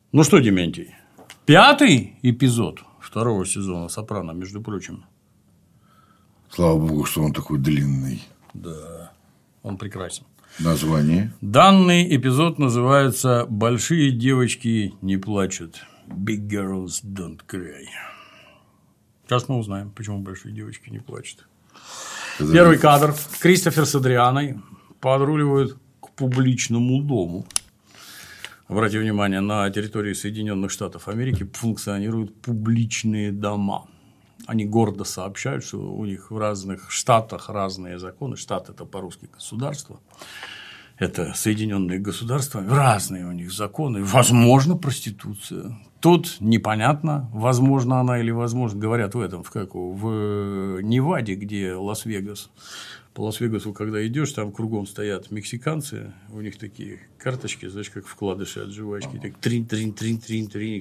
Ну что, Дементий, 5-й эпизод 2-го сезона «Сопрано», между прочим. Слава богу, что он такой длинный. Да, он прекрасен. Название? Данный эпизод называется «Большие девочки не плачут». Big girls don't cry. Сейчас мы узнаем, почему большие девочки не плачут. Первый кадр. Кристофер с Адрианой подруливают к публичному дому. Обратите внимание, на территории Соединенных Штатов Америки функционируют публичные дома. Они гордо сообщают, что у них в разных штатах разные законы. Штат – это по-русски государство. Это Соединенные государства. Разные у них законы. Возможно, проституция. Тут непонятно, возможно она или возможно. Говорят в Неваде, где Лас-Вегас. По Лас-Вегасу, когда идешь, там кругом стоят мексиканцы, у них такие карточки, знаешь, как вкладыши от жвачки, так трин-трин-трин-трин-трин,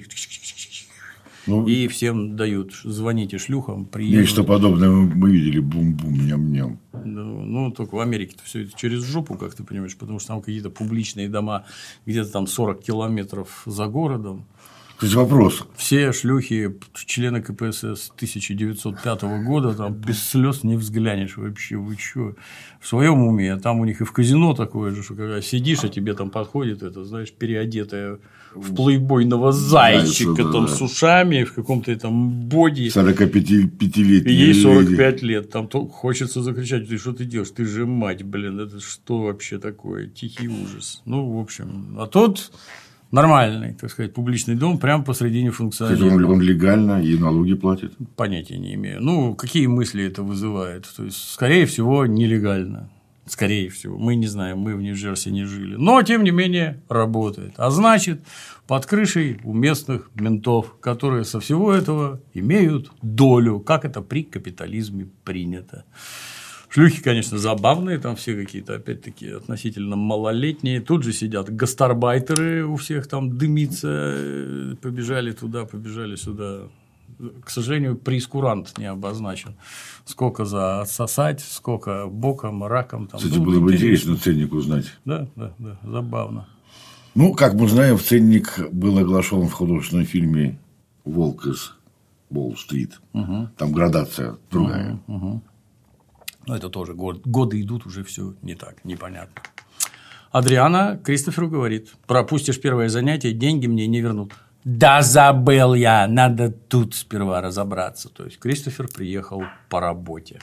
и всем дают, звоните шлюхам, приедут. Нечто подобное мы видели, бум-бум, ням-ням. Ну, только в Америке-то все это через жопу, как ты понимаешь, потому что там какие-то публичные дома, где-то там 40 километров за городом. То есть вопрос. Все шлюхи, члены КПСС 1905 года, там без слез не взглянешь вообще, вы чё? В своем уме, а там у них и в казино такое же, что когда сидишь, а тебе там подходит это, знаешь, переодетая в плейбойного зайчика, там с ушами, в каком-то там боди. 45-летний. Ей 45 лет, там хочется закричать: ты что ты делаешь? Ты же мать, блин, это что вообще такое? Тихий ужас. Ну, в общем, а тут нормальный, так сказать, публичный дом прямо посредине функционирует. Он легально и налоги платит? Понятия не имею. Ну, какие мысли это вызывает? То есть, скорее всего, нелегально. Скорее всего. Мы не знаем, мы в Нью-Джерси не жили. Но, тем не менее, работает. А значит, под крышей у местных ментов, которые со всего этого имеют долю, как это при капитализме принято. Шлюхи, конечно, забавные, там все какие-то, опять-таки, относительно малолетние. Тут же сидят гастарбайтеры, у всех там дымится, побежали туда, побежали сюда. К сожалению, прейскурант не обозначен. Сколько за отсосать, сколько боком, раком. Там. Кстати, было бы интересно ценник узнать. Да, забавно. Ну, как мы знаем, ценник был оглашен в художественном фильме «Волк из Уолл-стрит». Там градация другая. Но это тоже годы идут, уже все не так, непонятно. Адриана Кристоферу говорит: пропустишь первое занятие, деньги мне не вернут. Да забыл я, надо тут сперва разобраться. То есть Кристофер приехал по работе.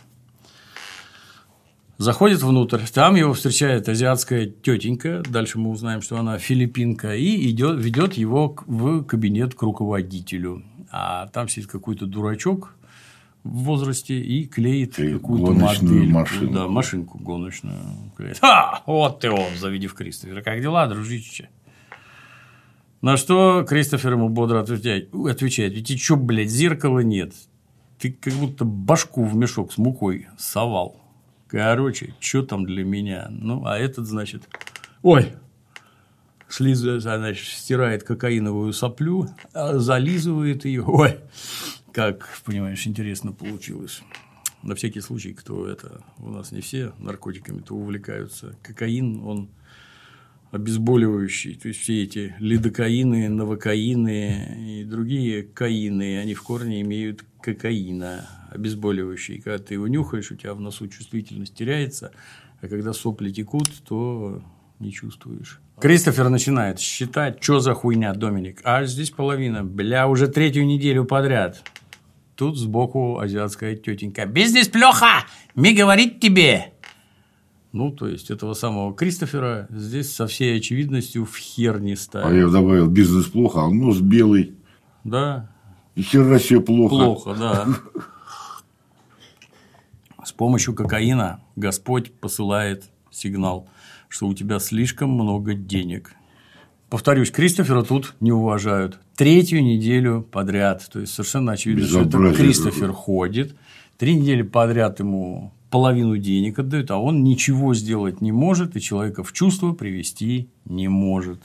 Заходит внутрь, там его встречает азиатская тетенька, дальше мы узнаем, что она филиппинка, и ведет его в кабинет к руководителю. А там сидит какой-то дурачок в возрасте и клеит какую-то модельку, машинку гоночную. Клеит. Вот ты он, завидев Кристофера. Как дела, дружище? На что Кристофер ему бодро отвечает: ведь и чё, блядь, зеркала нет? Ты как будто башку в мешок с мукой совал. Короче, что там для меня? Ну, а этот, значит, значит, стирает кокаиновую соплю, зализывает ее. Ой, как, понимаешь, интересно получилось. На всякий случай, кто это, у нас не все наркотиками-то увлекаются. Кокаин, он обезболивающий. То есть, все эти лидокаины, новокаины и другие каины, они в корне имеют кокаина, обезболивающий. Когда ты его нюхаешь, у тебя в носу чувствительность теряется, а когда сопли текут, то не чувствуешь. Кристофер начинает считать, что за хуйня, Доминик. А здесь половина. Бля, уже 3-ю неделю подряд. Тут сбоку азиатская тетенька: бизнес плохо, мне говорить тебе. Ну, то есть, этого самого Кристофера здесь со всей очевидностью в хер не ставят. А я добавил: бизнес плохо, а нос белый. Да. И хера себе плохо. Плохо, да. С помощью кокаина Господь посылает сигнал, что у тебя слишком много денег. Повторюсь, Кристофера тут не уважают. 3-ю неделю подряд. То есть, совершенно очевидно, что это Кристофер ходит. 3 недели подряд ему половину денег отдают, а он ничего сделать не может и человека в чувство привести не может.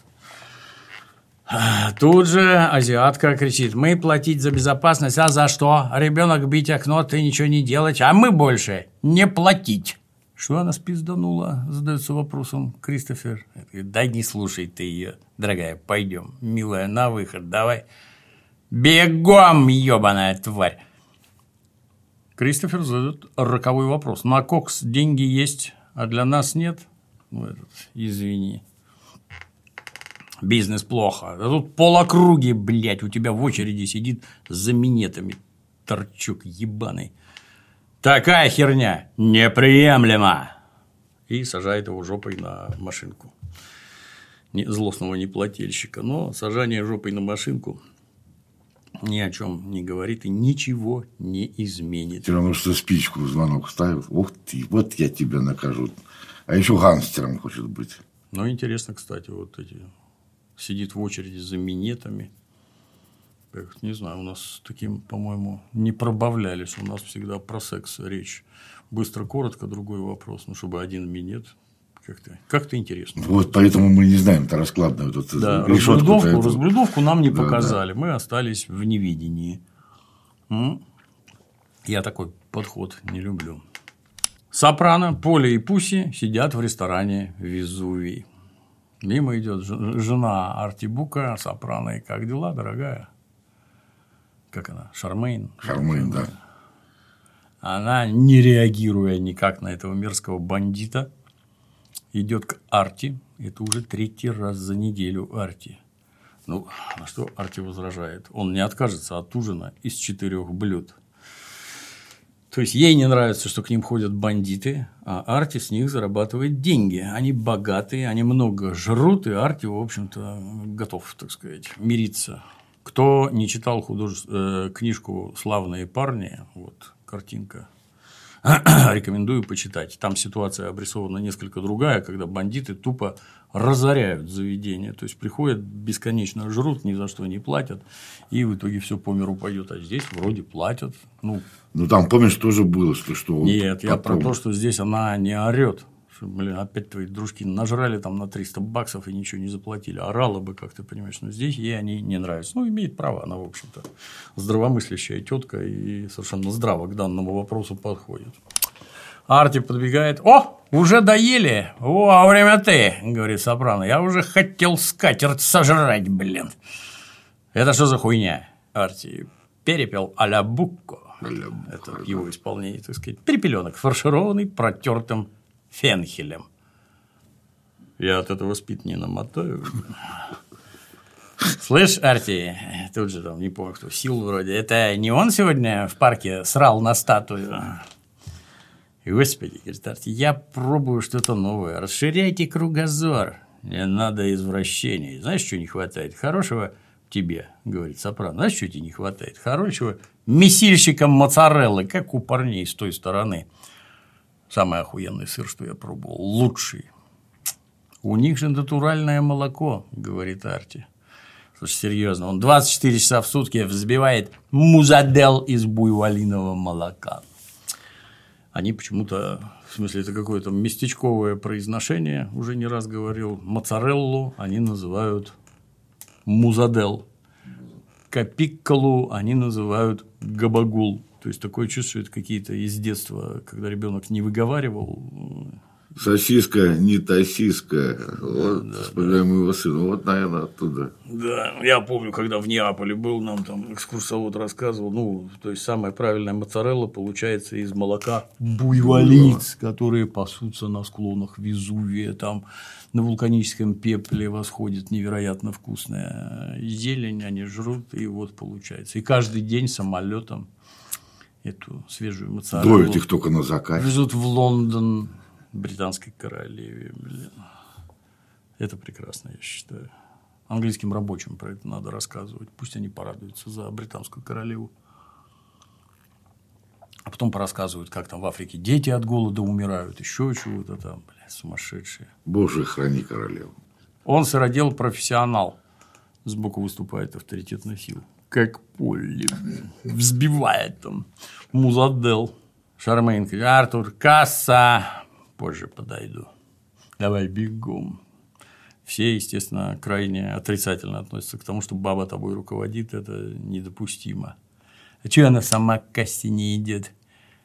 Тут же азиатка кричит: мы платить за безопасность, а за что? Ребенок бить окно, ты ничего не делать, а мы больше не платить. Что она спизданула? Задается вопросом Кристофер. Да не слушай ты ее, дорогая, пойдем, милая, на выход, давай. Бегом, ебаная тварь. Кристофер задает роковой вопрос. На кокс деньги есть, а для нас нет? Извини. Бизнес плохо. А тут полокруги, блядь, у тебя в очереди сидит за минетами. Торчок ебаный. Такая херня неприемлема. И сажает его жопой на машинку. Злостного неплательщика. Но сажание жопой на машинку ни о чем не говорит и ничего не изменит. Все равно, что спичку в звонок ставит. Ух ты, вот я тебя накажу. А еще гангстером хочет быть. Ну, интересно, кстати, вот эти... Сидит в очереди за минетами. Не знаю, у нас таким, по-моему, не пробавлялись. У нас всегда про секс речь. Быстро, коротко, другой вопрос. Ну, чтобы один минет. Как-то интересно. Вот поэтому мы не знаем, это раскладную. Да, разблюдовку нам не показали. Да. Мы остались в невидении. Я такой подход не люблю. Сопрано, Поля и Пусси сидят в ресторане «Везувий». Мимо идет жена Арти Бука, Сопрано. И как дела, дорогая? Как она? Шармейн? Шармейн, да. Она, не реагируя никак на этого мерзкого бандита, идет к Арти. Это уже 3-й раз за неделю Арти. Ну, на что Арти возражает? Он не откажется от ужина из 4 блюд. То есть, ей не нравится, что к ним ходят бандиты, а Арти с них зарабатывает деньги. Они богатые, они много жрут, и Арти, в общем-то, готов, так сказать, мириться. Кто не читал книжку «Славные парни», вот картинка, рекомендую почитать. Там ситуация обрисована несколько другая, когда бандиты тупо разоряют заведение. То есть, приходят, бесконечно жрут, ни за что не платят, и в итоге все по миру пойдет. А здесь вроде платят. Ну, там, помнишь, тоже было, что нет, я про то, что здесь она не орет. Блин, опять твои дружки нажрали там на $300 и ничего не заплатили. Орала бы, как ты понимаешь. Но здесь ей они не нравятся. Ну, имеет право. Она, в общем-то, здравомыслящая тетка и совершенно здраво к данному вопросу подходит. Арти подбегает. О, уже доели? Вовремя ты, говорит Сопрано. Я уже хотел скатерть сожрать, блин. Это что за хуйня? Арти перепел а-ля Букко. Это в его исполнении, так сказать, перепеленок, фаршированный протертым фенхелем. Я от этого спит не намотаю. Слышь, Арти, тут же там, не помню кто, Сил вроде, это не он сегодня в парке срал на статую? Господи, говорит Арти, я пробую что-то новое. Расширяйте кругозор. Не надо извращений. Знаешь, что не хватает? Хорошего тебе, говорит Сопрано. Знаешь, что тебе не хватает? Хорошего месильщика моцареллы, как у парней с той стороны. Самый охуенный сыр, что я пробовал. Лучший. У них же натуральное молоко, говорит Арти. Слушай, серьезно, он 24 часа в сутки взбивает музадел из буйволиного молока. Они почему-то, в смысле, это какое-то местечковое произношение, уже не раз говорил, моцареллу они называют музадел, капикколу они называют габагул. То есть, такое чувство, что это какие-то из детства, когда ребенок не выговаривал. Сосиска, не тосиска. Вот, да, вспоминаем моего сына. Вот, наверное, оттуда. Да, я помню, когда в Неаполе был, нам там экскурсовод рассказывал, ну, то есть, самая правильная моцарелла получается из молока буйволиц, которые пасутся на склонах Везувия, там на вулканическом пепле восходит невероятно вкусная зелень, они жрут, и вот получается. И каждый день самолетом эту свежую моцареллу доят их только на закате. Везут в Лондон британской королеве. Блин. Это прекрасно, я считаю. Английским рабочим про это надо рассказывать. Пусть они порадуются за британскую королеву. А потом порассказывают, как там в Африке дети от голода умирают, еще чего-то там, блядь, сумасшедшие. Боже, храни королеву. Он сыродел профессионал. Сбоку выступает авторитетная сила. Как Полли, взбивает там музадел. Шармейн говорит: Артур, касса. Позже подойду. Давай бегом. Все, естественно, крайне отрицательно относятся к тому, что баба тобой руководит. Это недопустимо. А чего она сама к кассе не идет?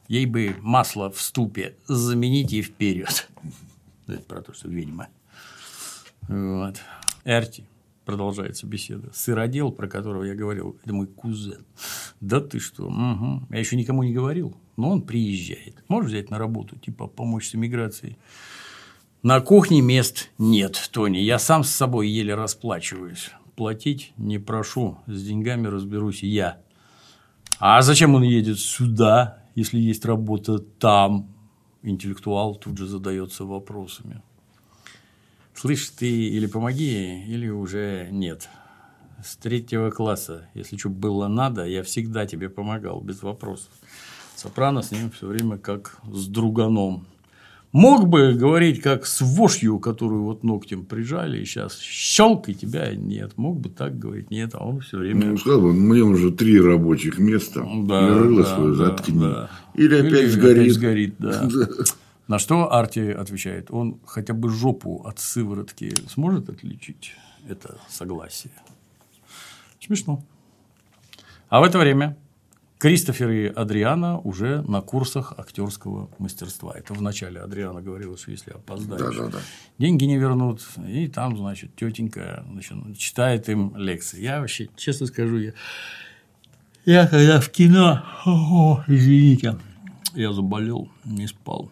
Ей бы масло в ступе заменить и вперед. Это про то, что ведьма. Вот. Эрти. Продолжается беседа. Сыродел, про которого я говорил, это мой кузен. Да ты что? Угу. Я еще никому не говорил, но он приезжает. Можешь взять на работу, типа помочь с эмиграцией? На кухне мест нет, Тони. Я сам с собой еле расплачиваюсь. Платить не прошу. С деньгами разберусь я. А зачем он едет сюда, если есть работа там? Интеллектуал тут же задается вопросами. Слышь, ты или помоги, или уже нет. С 3 класса, если что было надо, я всегда тебе помогал, без вопросов. Сопрано с ним все время как с друганом. Мог бы говорить как с вошью, которую вот ногтем прижали, и сейчас щелк, и тебя нет. Мог бы так говорить, нет, а он все время. Ну, сказал бы, мне уже 3 рабочих места, да, и рыло да, свое заткни. Да. Или опять сгорит. Опять сгорит, да. На что Арти отвечает, он хотя бы жопу от сыворотки сможет отличить? Это согласие. Смешно. А в это время Кристофер и Адриана уже на курсах актерского мастерства. Это вначале Адриана говорила, что если опоздаешь, деньги не вернут. И там, значит, тетенька читает им лекции. Я вообще, честно скажу, я когда в кино, извините, я заболел, не спал.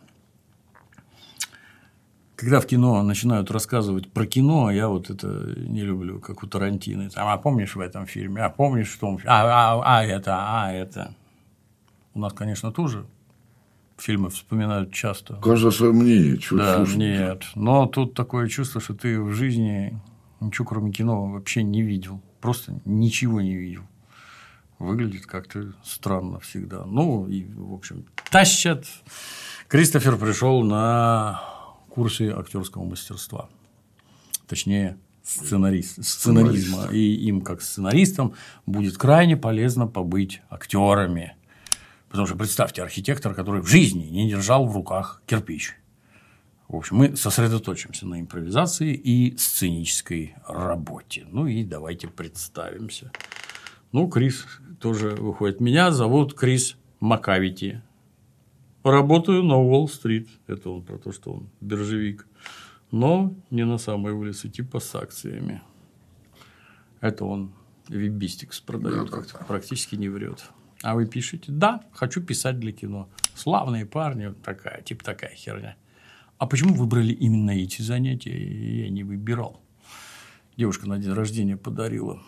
Когда в кино начинают рассказывать про кино, я вот это не люблю, как у Тарантино. Там, а помнишь в этом фильме? А помнишь в том фильме? Это. У нас, конечно, тоже фильмы вспоминают часто. Каждое свое мнение. Да, нет. Но тут такое чувство, что ты в жизни ничего, кроме кино, вообще не видел. Просто ничего не видел. Выглядит как-то странно всегда. Ну, и, в общем, тащат. Кристофер пришел на курсы актерского мастерства, точнее сценаризма, и им как сценаристам будет крайне полезно побыть актерами, потому что представьте архитектор, который в жизни не держал в руках кирпич. В общем, мы сосредоточимся на импровизации и сценической работе. Ну и давайте представимся. Ну, Крис тоже выходит. Меня зовут Крис Макавити. Работаю на Уолл-стрит. Это он про то, что он биржевик. Но не на самой улице, типа с акциями. Это он Вибистикс продает, как-то практически не врет. А вы пишете? Да, хочу писать для кино. Славные парни, такая херня. А почему выбрали именно эти занятия? Я не выбирал. Девушка на день рождения подарила.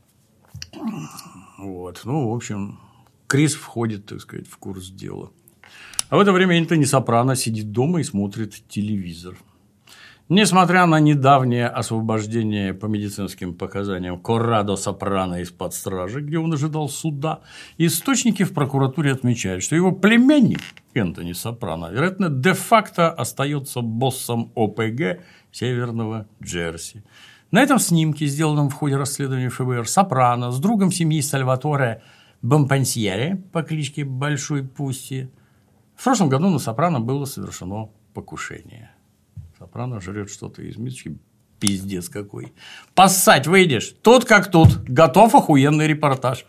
Вот. Ну, в общем, Крис входит, так сказать, в курс дела. А в это время Энтони Сопрано сидит дома и смотрит телевизор. Несмотря на недавнее освобождение по медицинским показаниям Коррадо Сопрано из-под стражи, где он ожидал суда, источники в прокуратуре отмечают, что его племянник Энтони Сопрано, вероятно, де-факто остается боссом ОПГ Северного Джерси. На этом снимке, сделанном в ходе расследования ФБР, Сопрано с другом семьи Сальваторе Бомпансьере по кличке Большой Пусси. В прошлом году на Сопрано было совершено покушение. Сопрано жрет что-то из мисочки. Пиздец какой. Поссать выйдешь. Тут как тут. Готов охуенный репортаж.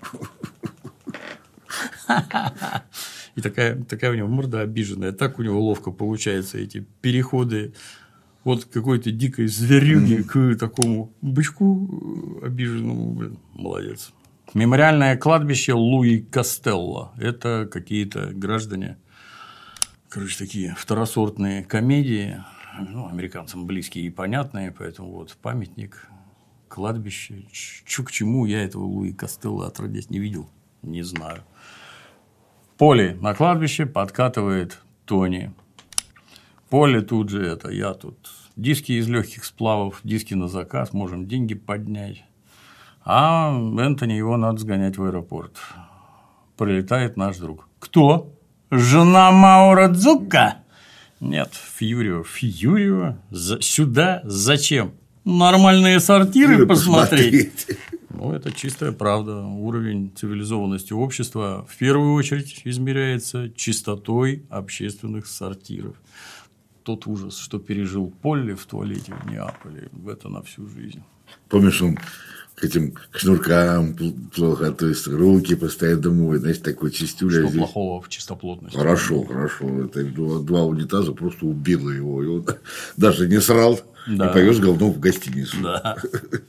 И такая у него морда обиженная. Так у него ловко получаются эти переходы от какой-то дикой зверюги к такому бычку обиженному. Блин, молодец. Мемориальное кладбище Луи Костелло. Это какие-то граждане. Короче, такие второсортные комедии, ну, американцам близкие и понятные, поэтому вот памятник, кладбище, к чему я этого Луи Костелло отродясь не видел, не знаю. Поле на кладбище подкатывает Тони. Поле тут же это, я тут. Диски из легких сплавов, диски на заказ, можем деньги поднять. А Энтони его надо сгонять в аэропорт. Прилетает наш друг. Кто? Жена Мауро Дзукка? Нет, Фьюрио. Фьюрио? Сюда? Зачем? Нормальные сортиры посмотреть. Ну, это чистая правда. Уровень цивилизованности общества в первую очередь измеряется чистотой общественных сортиров. тот ужас, что пережил Полли в туалете в Неаполе, это на всю жизнь. Помнишь, он к шнуркам плохо, то есть руки постоянно домой, знаешь, такой чистюля. Что здесь плохого в чистоплотности? Хорошо. Это два унитаза просто убило его. И он даже не срал и повез говно в гостиницу. Да.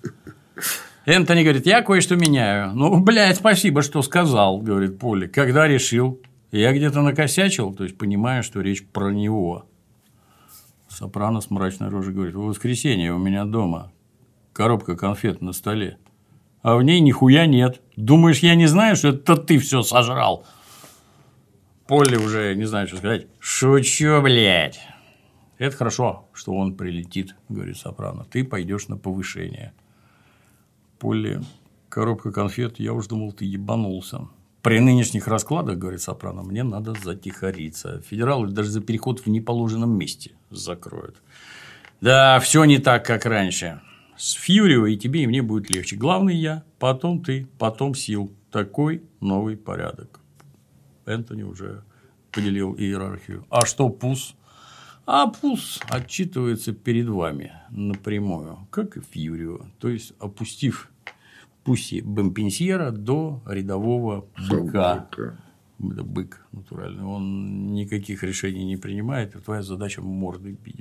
Энтони говорит, я кое-что меняю. Ну, блядь, спасибо, что сказал, говорит Полли. Когда решил? Я где-то накосячил, то есть понимаю, что речь про него. Сопрано с мрачной рожей говорит, в воскресенье у меня дома коробка конфет на столе, а в ней нихуя нет. Думаешь, я не знаю, что это ты все сожрал? Полли уже не знает, что сказать. Шучу, блядь. Это хорошо, что он прилетит, говорит Сопрано. Ты пойдешь на повышение. Полли, коробка конфет, я уж думал, ты ебанулся. При нынешних раскладах, говорит Сопрано, мне надо затихариться. Федералы даже за переход в неположенном месте закроют. Да, все не так, как раньше. С Фьюрио и тебе, и мне будет легче. Главный я, потом ты, потом Сил. Такой новый порядок. Энтони уже поделил иерархию. А что Пус? А Пус отчитывается перед вами напрямую, как и Фьюрио. То есть, опустив Пусси Бомпенсьера до рядового быка. Это бык натуральный. Он никаких решений не принимает. И твоя задача мордой бить,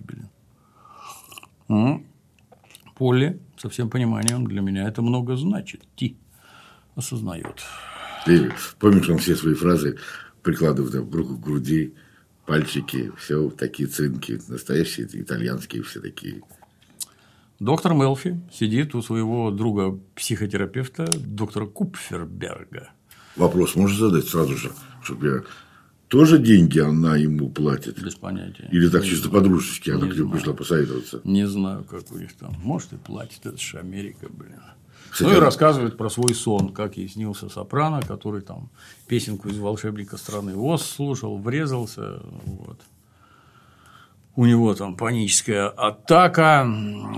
блин. Полли, со всем пониманием, для меня это много значит. Ти осознает. Ты помнишь, он все свои фразы прикладывает руку к груди, пальчики, все такие цинки, настоящие итальянские все такие. Доктор Мелфи сидит у своего друга-психотерапевта, доктора Купферберга. Вопрос можешь задать сразу же, чтобы я... Тоже деньги она ему платит? Без понятия. Или так чисто по-дружески она Не к нему знаю. пришла посоветоваться? Не знаю, как у них там. Может, и платит. Это же Америка, блин. Кстати, Ну и рассказывает про свой сон, как ей снился Сопрано, который там песенку из «Волшебника страны Оз» слушал, врезался. Вот. У него там паническая атака,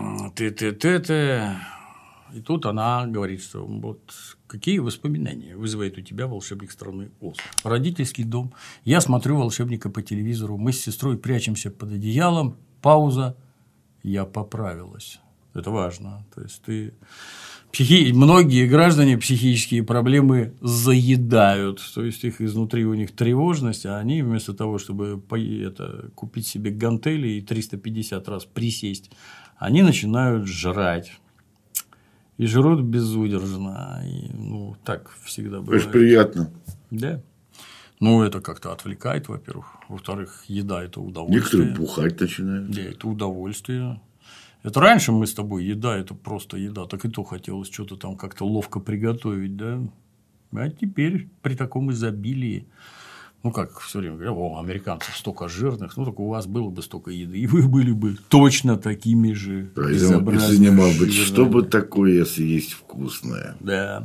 и тут она говорит, что вот какие воспоминания вызывает у тебя «Волшебник страны Оз». Родительский дом. Я смотрю «Волшебника» по телевизору. Мы с сестрой прячемся под одеялом. Пауза. Я поправилась. Это важно. То есть, ты... Многие граждане психические проблемы заедают. То есть, их изнутри у них тревожность, а они вместо того, чтобы купить себе гантели и 350 раз присесть, они начинают жрать. И жрут безудержно. И, так всегда бывает. Это приятно. Да. Это как-то отвлекает, во-первых. Во-вторых, еда – это удовольствие. Некоторые бухать начинают. Да, это удовольствие. Это раньше мы с тобой, еда – это просто еда. Так и то хотелось что-то там как-то ловко приготовить, да? А теперь при таком изобилии. Как все время говорят, американцев столько жирных, так у вас было бы столько еды, и вы были бы точно такими же безобразными. Мало быть, что бы такое съесть вкусное. Да.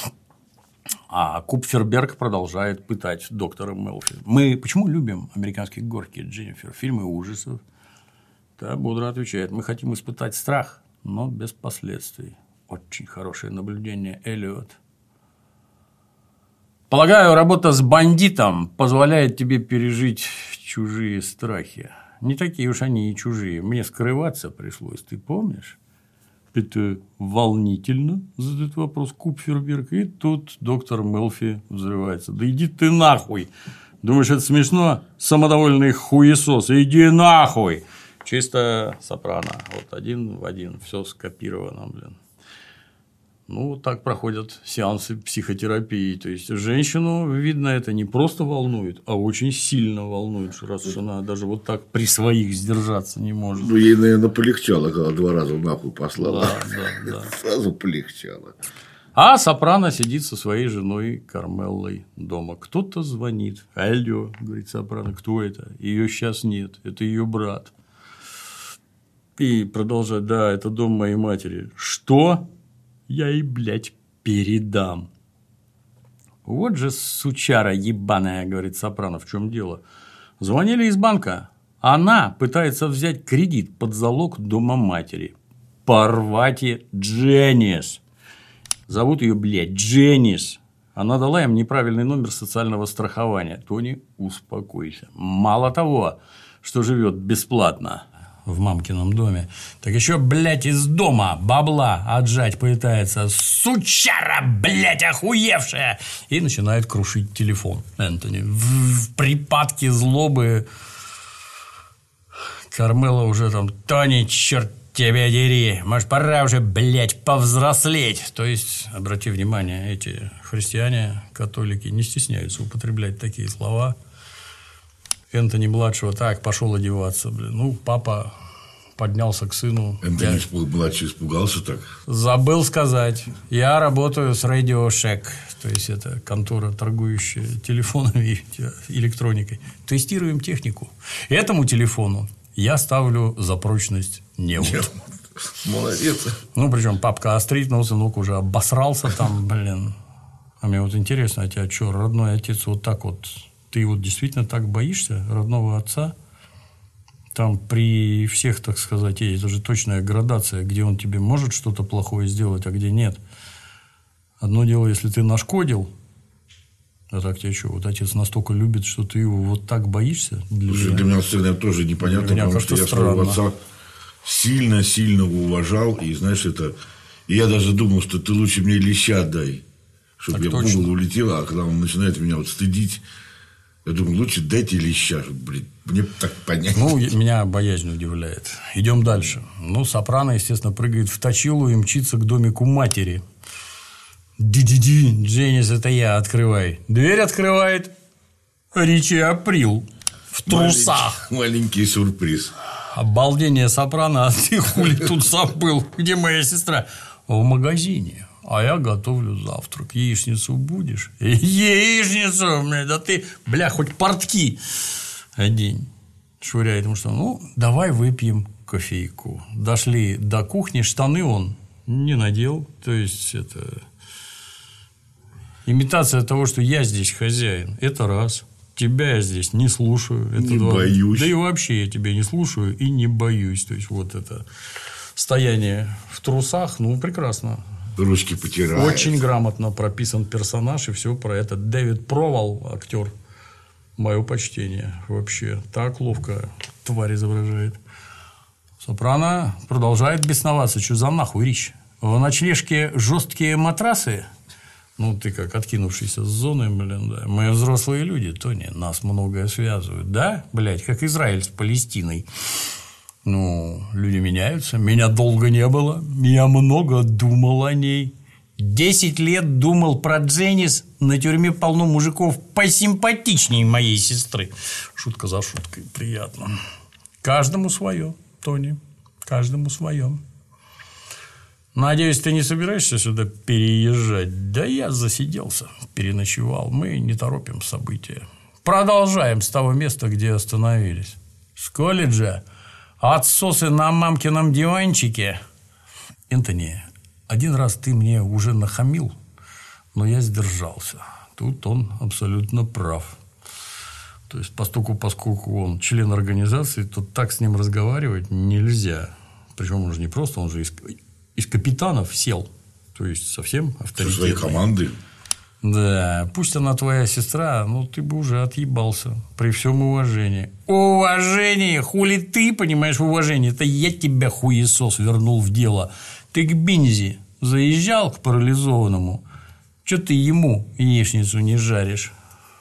А Купферберг продолжает пытать доктора Мелфи. Мы почему любим «Американские горки», Дженнифер, фильмы ужасов? Та бодро отвечает, мы хотим испытать страх, но без последствий. Очень хорошее наблюдение, Эллиот. Полагаю, работа с бандитом позволяет тебе пережить чужие страхи. Не такие уж они и чужие. Мне скрываться пришлось, ты помнишь? Это волнительно, задает вопрос Купферберг. И тут доктор Мелфи взрывается. Да иди ты нахуй. Думаешь, это смешно? Самодовольный хуесос. Иди нахуй. Чисто Сопрано. Вот один в один. Все скопировано, блин. Так проходят сеансы психотерапии. То есть, женщину, видно, это не просто волнует, а очень сильно волнует, раз уж она даже вот так при своих сдержаться не может. Ей, наверное, полегчало, когда 2 раза нахуй послала. Да. Сразу полегчало. А Сопрано сидит со своей женой Кармеллой дома. Кто-то звонит. Алло, говорит Сопрано, кто это? Ее сейчас нет, это ее брат. И продолжает, да, это дом моей матери. Что? Я ей, блядь, передам. Вот же сучара ебаная, говорит Сопрано, в чем дело. Звонили из банка. Она пытается взять кредит под залог дома матери. Парвати Дженнис. Зовут ее, блядь, Дженнис. Она дала им неправильный номер социального страхования. Тони, успокойся. Мало того, что живет бесплатно в мамкином доме, так еще, блядь, из дома бабла отжать пытается. Сучара, блядь, охуевшая! И начинает крушить телефон Энтони. В припадке злобы Кармела уже там: Тони, черт тебя дери, может, пора уже, блядь, повзрослеть. То есть, обрати внимание, эти христиане, католики не стесняются употреблять такие слова. Энтони-младшего так пошел одеваться. Блин. Ну, папа поднялся к сыну. Энтони-младший испугался так? Забыл сказать. Я работаю с Radio Shack. То есть, это контора, торгующая телефонами и электроникой. Тестируем технику. Этому телефону я ставлю за прочность невод. Молодец. Ну, причем папка острит, но сынок уже обосрался там, блин. А мне вот интересно, а тебя что, родной отец вот так вот... Ты вот действительно так боишься родного отца? Там при всех, так сказать, есть даже точная градация, где он тебе может что-то плохое сделать, а где нет. Одно дело, если ты нашкодил, а так тебя что, вот отец настолько любит, что ты его вот так боишься? Для меня всегда тоже непонятно, потому что я своего отца сильно-сильно уважал, и, знаешь, это... И я даже думал, что ты лучше мне леща дай, чтобы так я в угол улетел, а когда он начинает меня вот стыдить... Я думаю, лучше дайте леща, блин, мне так понятно. Ну, меня боязнь удивляет. Идем дальше. Ну, Сопрано, естественно, прыгает в точилу и мчится к домику матери. Ди-ди-ди, Дженнис, это я, открывай. Дверь открывает Ричи Април в трусах. Маленький сюрприз. Обалдение, Сопрано, а ты хули тут забыл? Где моя сестра? В магазине. А я готовлю завтрак. Яичницу будешь? Яичницу? Да ты, бля, хоть портки одень. Швыряет ему что? Ну, давай выпьем кофейку. Дошли до кухни, штаны он не надел. То есть, это... Имитация того, что я здесь хозяин. Это раз. Тебя я здесь не слушаю. Это не два. Боюсь. Да и вообще я тебя не слушаю и не боюсь. То есть, вот это стояние в трусах, ну, прекрасно. Ручки потирает. Очень грамотно прописан персонаж, и все про это. Дэвид Провал, актер, мое почтение. Вообще так ловко тварь изображает. Сопрано продолжает бесноваться. Что за нахуй, Рич? В ночлежке жесткие матрасы? Ну, ты как откинувшийся с зоны, блин, да. Мы взрослые люди, Тони, нас многое связывает. Да, блядь, как Израиль с Палестиной. Ну, люди меняются. Меня долго не было. Я много думал о ней. 10 лет думал про Дженнис. На тюрьме полно мужиков посимпатичнее моей сестры. Шутка за шуткой. Приятно. Каждому свое, Тони. Каждому свое. Надеюсь, ты не собираешься сюда переезжать? Да я засиделся, переночевал. Мы не торопим события. Продолжаем с того места, где остановились. С колледжа. Отсосы на мамкином диванчике. Энтони, один раз ты мне уже нахамил, но я сдержался. Тут он абсолютно прав. То есть, поскольку он член организации, то так с ним разговаривать нельзя. Причем он же не просто, он же из капитанов сел. То есть, совсем авторитетный. Со своей командой. Да, пусть она твоя сестра, но ты бы уже отъебался. При всем уважении. Уважение? Хули ты понимаешь в уважении? Это я тебя, хуесос, вернул в дело. Ты к Бинзи заезжал, к парализованному. Че ты ему яичницу не жаришь?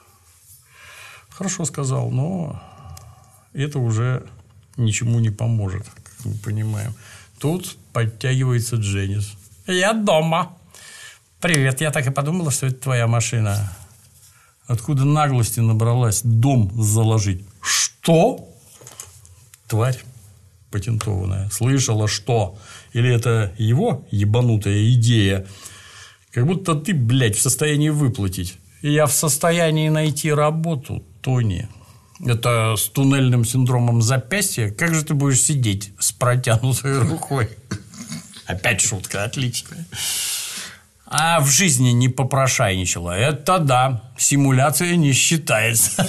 Хорошо сказал, но это уже ничему не поможет, как мы понимаем. Тут подтягивается Дженнис. Я дома. Привет, я так и подумала, что это твоя машина. Откуда наглости набралась дом заложить? Что? Тварь патентованная. Слышала, что? Или это его ебанутая идея? Как будто ты, блядь, в состоянии выплатить. И я в состоянии найти работу, Тони. Это с туннельным синдромом запястья. Как же ты будешь сидеть с протянутой рукой? Опять шутка, отличная. А в жизни не попрошайничала. Это да, симуляция не считается.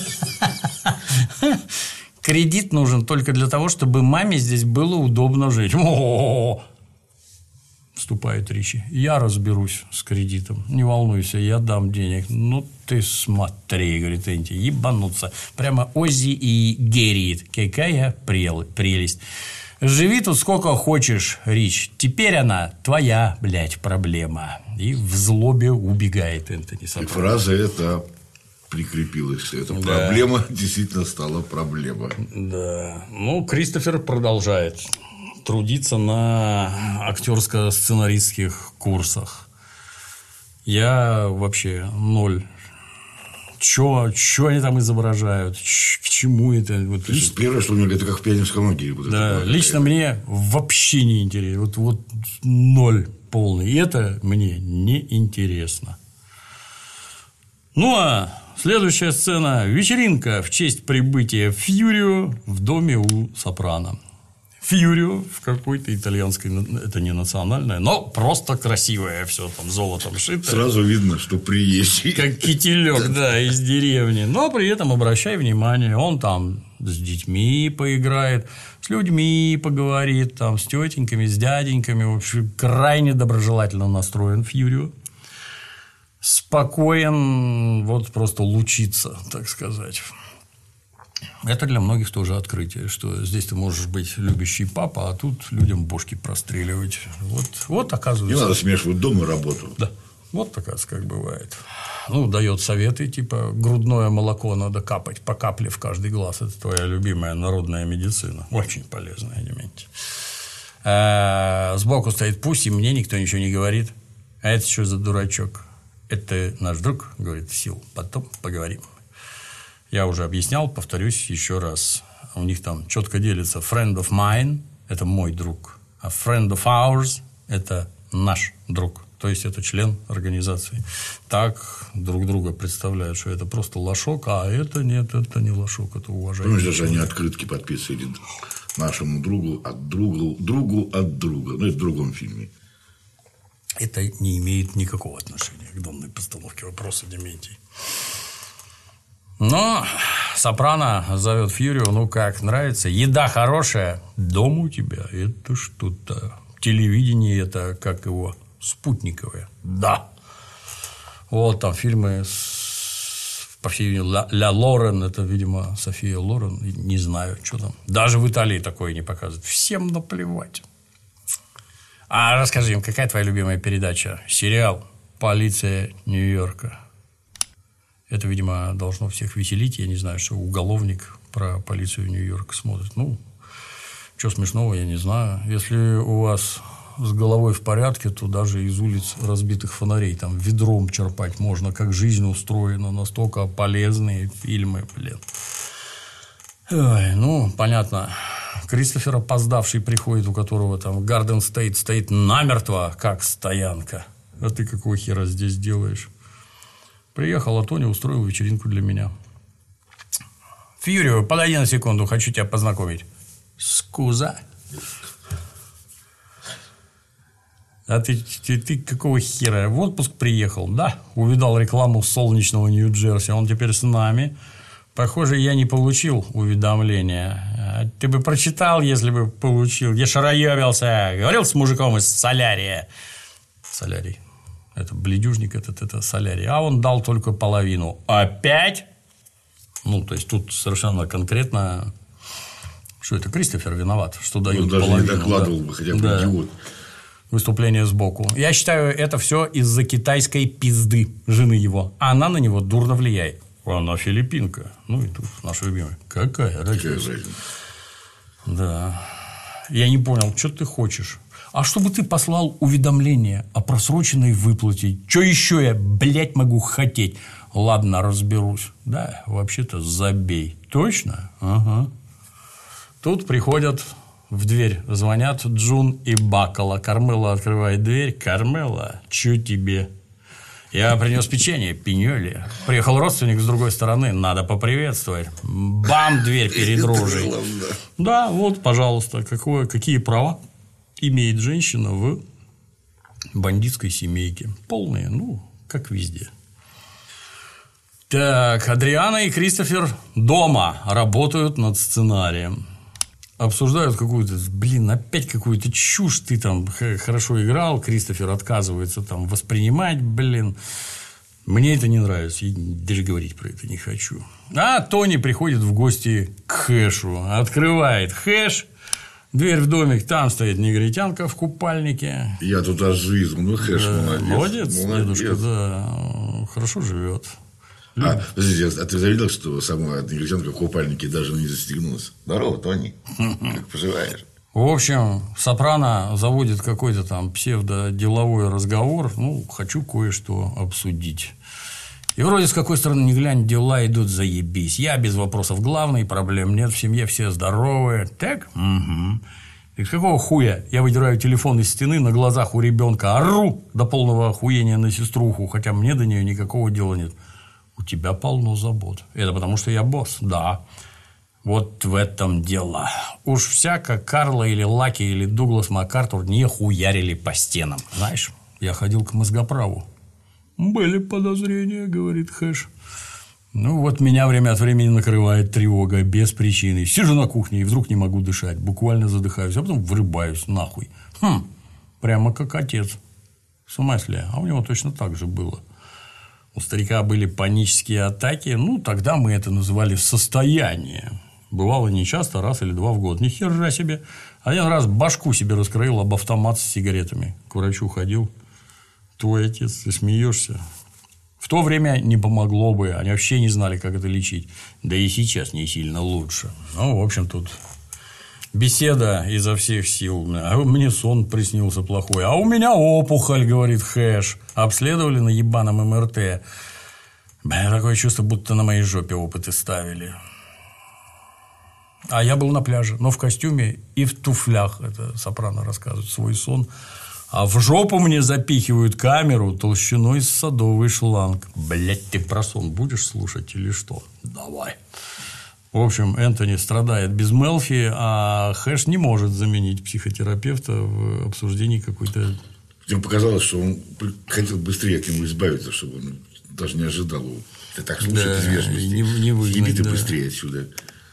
Кредит нужен только для того, чтобы маме здесь было удобно жить. О-о-о-о. вступает Ричи. Я разберусь с кредитом. Не волнуйся, я дам денег. Ну, ты смотри, говорит Энди, ебануться. Прямо Оззи и Герриет. Какая прелесть. Живи тут сколько хочешь, Рич. Теперь она твоя, блядь, проблема. И в злобе убегает Энтони Сопрано. И фраза эта прикрепилась. Эта проблема действительно стала проблемой. Да. Ну, Кристофер продолжает трудиться на актерско-сценаристских курсах. Я вообще ноль. Чё они там изображают? К чему это? Вот первое, что у него это как в Пионерском лагере. Вот да, лично мне вообще не интересно. Вот ноль полный. И это мне не интересно. Ну, а следующая сцена – вечеринка в честь прибытия Фьюрио в доме у Сопрано. Фьюрио в какой-то итальянской, это не национальное, но просто красивое, все там золотом шито. Сразу видно, что приезжий. Как кителек, да, из деревни. Но при этом, обращай внимание, он там с детьми поиграет, с людьми поговорит, там, с тетеньками, с дяденьками. В общем, крайне доброжелательно настроен Фьюрио. Спокоен, вот просто лучится, так сказать. Это для многих тоже открытие, что здесь ты можешь быть любящий папа, а тут людям бошки простреливать. Вот оказывается. Не надо смешивать дом и работу. Да. Вот, оказывается, как бывает. Ну, дает советы, типа, грудное молоко надо капать по капле в каждый глаз. Это твоя любимая народная медицина. Очень полезная, Дементий. Сбоку стоит Пусси, мне никто ничего не говорит. А это что за дурачок? Это наш друг, говорит Сил. Потом поговорим. Я уже объяснял, повторюсь еще раз. У них там четко делится friend of mine – это мой друг, а friend of ours – это наш друг. То есть, это член организации. Так друг друга представляют, что это просто лошок, а это нет, это не лошок, это уважаемый. Ну, даже они открытки подписывали нашему другу от друга. Ну, это в другом фильме. Это не имеет никакого отношения к данной постановке вопроса, Дементий. Но Сопрано зовет Фьюрио, ну как, нравится? Еда хорошая, дом у тебя, это что-то. Телевидение это, как его, спутниковое. Да. Вот там фильмы по всей Ля Лорен, это, видимо, София Лорен, не знаю, что там. Даже в Италии такое не показывают. Всем наплевать. А расскажи им, какая твоя любимая передача? Сериал «Полиция Нью-Йорка». Это, видимо, должно всех веселить. Я не знаю, что уголовник про полицию Нью-Йорка смотрит. Ну, что смешного, я не знаю. Если у вас с головой в порядке, то даже из улиц разбитых фонарей там ведром черпать можно, как жизнь устроена. Настолько полезные фильмы, блин. Ой, ну, понятно. Кристофер, опоздавший, приходит, у которого там Гарден Стейт стоит намертво, как стоянка. А ты какого хера здесь делаешь? Приехал, а Тони устроил вечеринку для меня. Фьюрио, подойди на секунду, хочу тебя познакомить. Скуза. А ты какого хера? В отпуск приехал, да? Увидал рекламу солнечного Нью-Джерси. Он теперь с нами. Похоже, я не получил уведомления. Ты бы прочитал, если бы получил. Я шароебился. Говорил с мужиком из Солярия. Солярий. Это бледюжник, это Солярий. А он дал только половину. Опять? Ну, то есть, тут совершенно конкретно, что это Кристофер виноват, что дают половину. Он даже не докладывал бы, хотя бы идиот. Выступление сбоку. Я считаю, это все из-за китайской пизды жены его. Она на него дурно влияет. Она филиппинка. Ну, и тут наша любимая. Какая разница? Да. Я не понял, что ты хочешь? А чтобы ты послал уведомление о просроченной выплате, что еще я, блядь, могу хотеть? Ладно, разберусь. Да, вообще-то забей. Точно? Ага. Тут приходят в дверь, звонят Джун и Баккала. Кармела открывает дверь. Кармела, что тебе? Я принес печенье, пиньоли. Приехал родственник с другой стороны, надо поприветствовать. Бам, дверь перед рожей. Да, вот, пожалуйста, какие права имеет женщина в бандитской семейке. Полные, ну, как везде. Так, Адриана и Кристофер дома работают над сценарием. обсуждают какую-то, опять какую-то чушь. Ты там хорошо играл, Кристофер отказывается там воспринимать, Мне это не нравится, я даже говорить про это не хочу. А Тони приходит в гости к Хэшу, открывает Хэш, дверь в домик, там стоит негритянка в купальнике. Я тут аж взвизгнул, Хэш, молодец. Молодец, дедушка, да, хорошо живет. Подожди, а ты заметил, что сама негритянка в купальнике даже не застегнулась? Здорово, Тони, как поживаешь? В общем, Сопрано заводит какой-то там псевдоделовой разговор. Хочу кое-что обсудить. И вроде с какой стороны ни глянь, дела идут заебись. Я без вопросов главный, проблем нет, в семье все здоровые. Так? Угу. И с какого хуя я выдираю телефон из стены на глазах у ребенка, ору до полного охуения на сеструху, хотя мне до нее никакого дела нет. У тебя полно забот. Это потому, что я босс. Да. Вот в этом дело. Уж всяко Карла или Лаки или Дуглас МакАртур не хуярили по стенам. Знаешь, я ходил к мозгоправу. Были подозрения, говорит Хэш. Вот меня время от времени накрывает тревога без причины. Сижу на кухне и вдруг не могу дышать. Буквально задыхаюсь, а потом врубаюсь нахуй. Прямо как отец. В смысле? А у него точно так же было. У старика были панические атаки. Тогда мы это называли состояние. Бывало нечасто, раз или два в год. Ни хера себе. Один раз башку себе раскроил об автомат с сигаретами. К врачу ходил. Твой отец, ты смеешься? В то время не помогло бы. Они вообще не знали, как это лечить. Да и сейчас не сильно лучше. В общем, тут беседа изо всех сил. А мне сон приснился плохой. А у меня опухоль, говорит Хэш. Обследовали на ебаном МРТ. Такое чувство, будто на моей жопе опыты ставили. А я был на пляже, но в костюме и в туфлях. Это Сопрано рассказывает свой сон. А в жопу мне запихивают камеру толщиной с садовый шланг. Блять, ты про сон будешь слушать или что? Давай. В общем, Энтони страдает без Мелфи, а Хэш не может заменить психотерапевта в обсуждении какой-то... Мне показалось, что он хотел быстрее от него избавиться, чтобы он даже не ожидал его. Ты так слушать из вежливости. Не выгнать, Еби ты быстрее отсюда.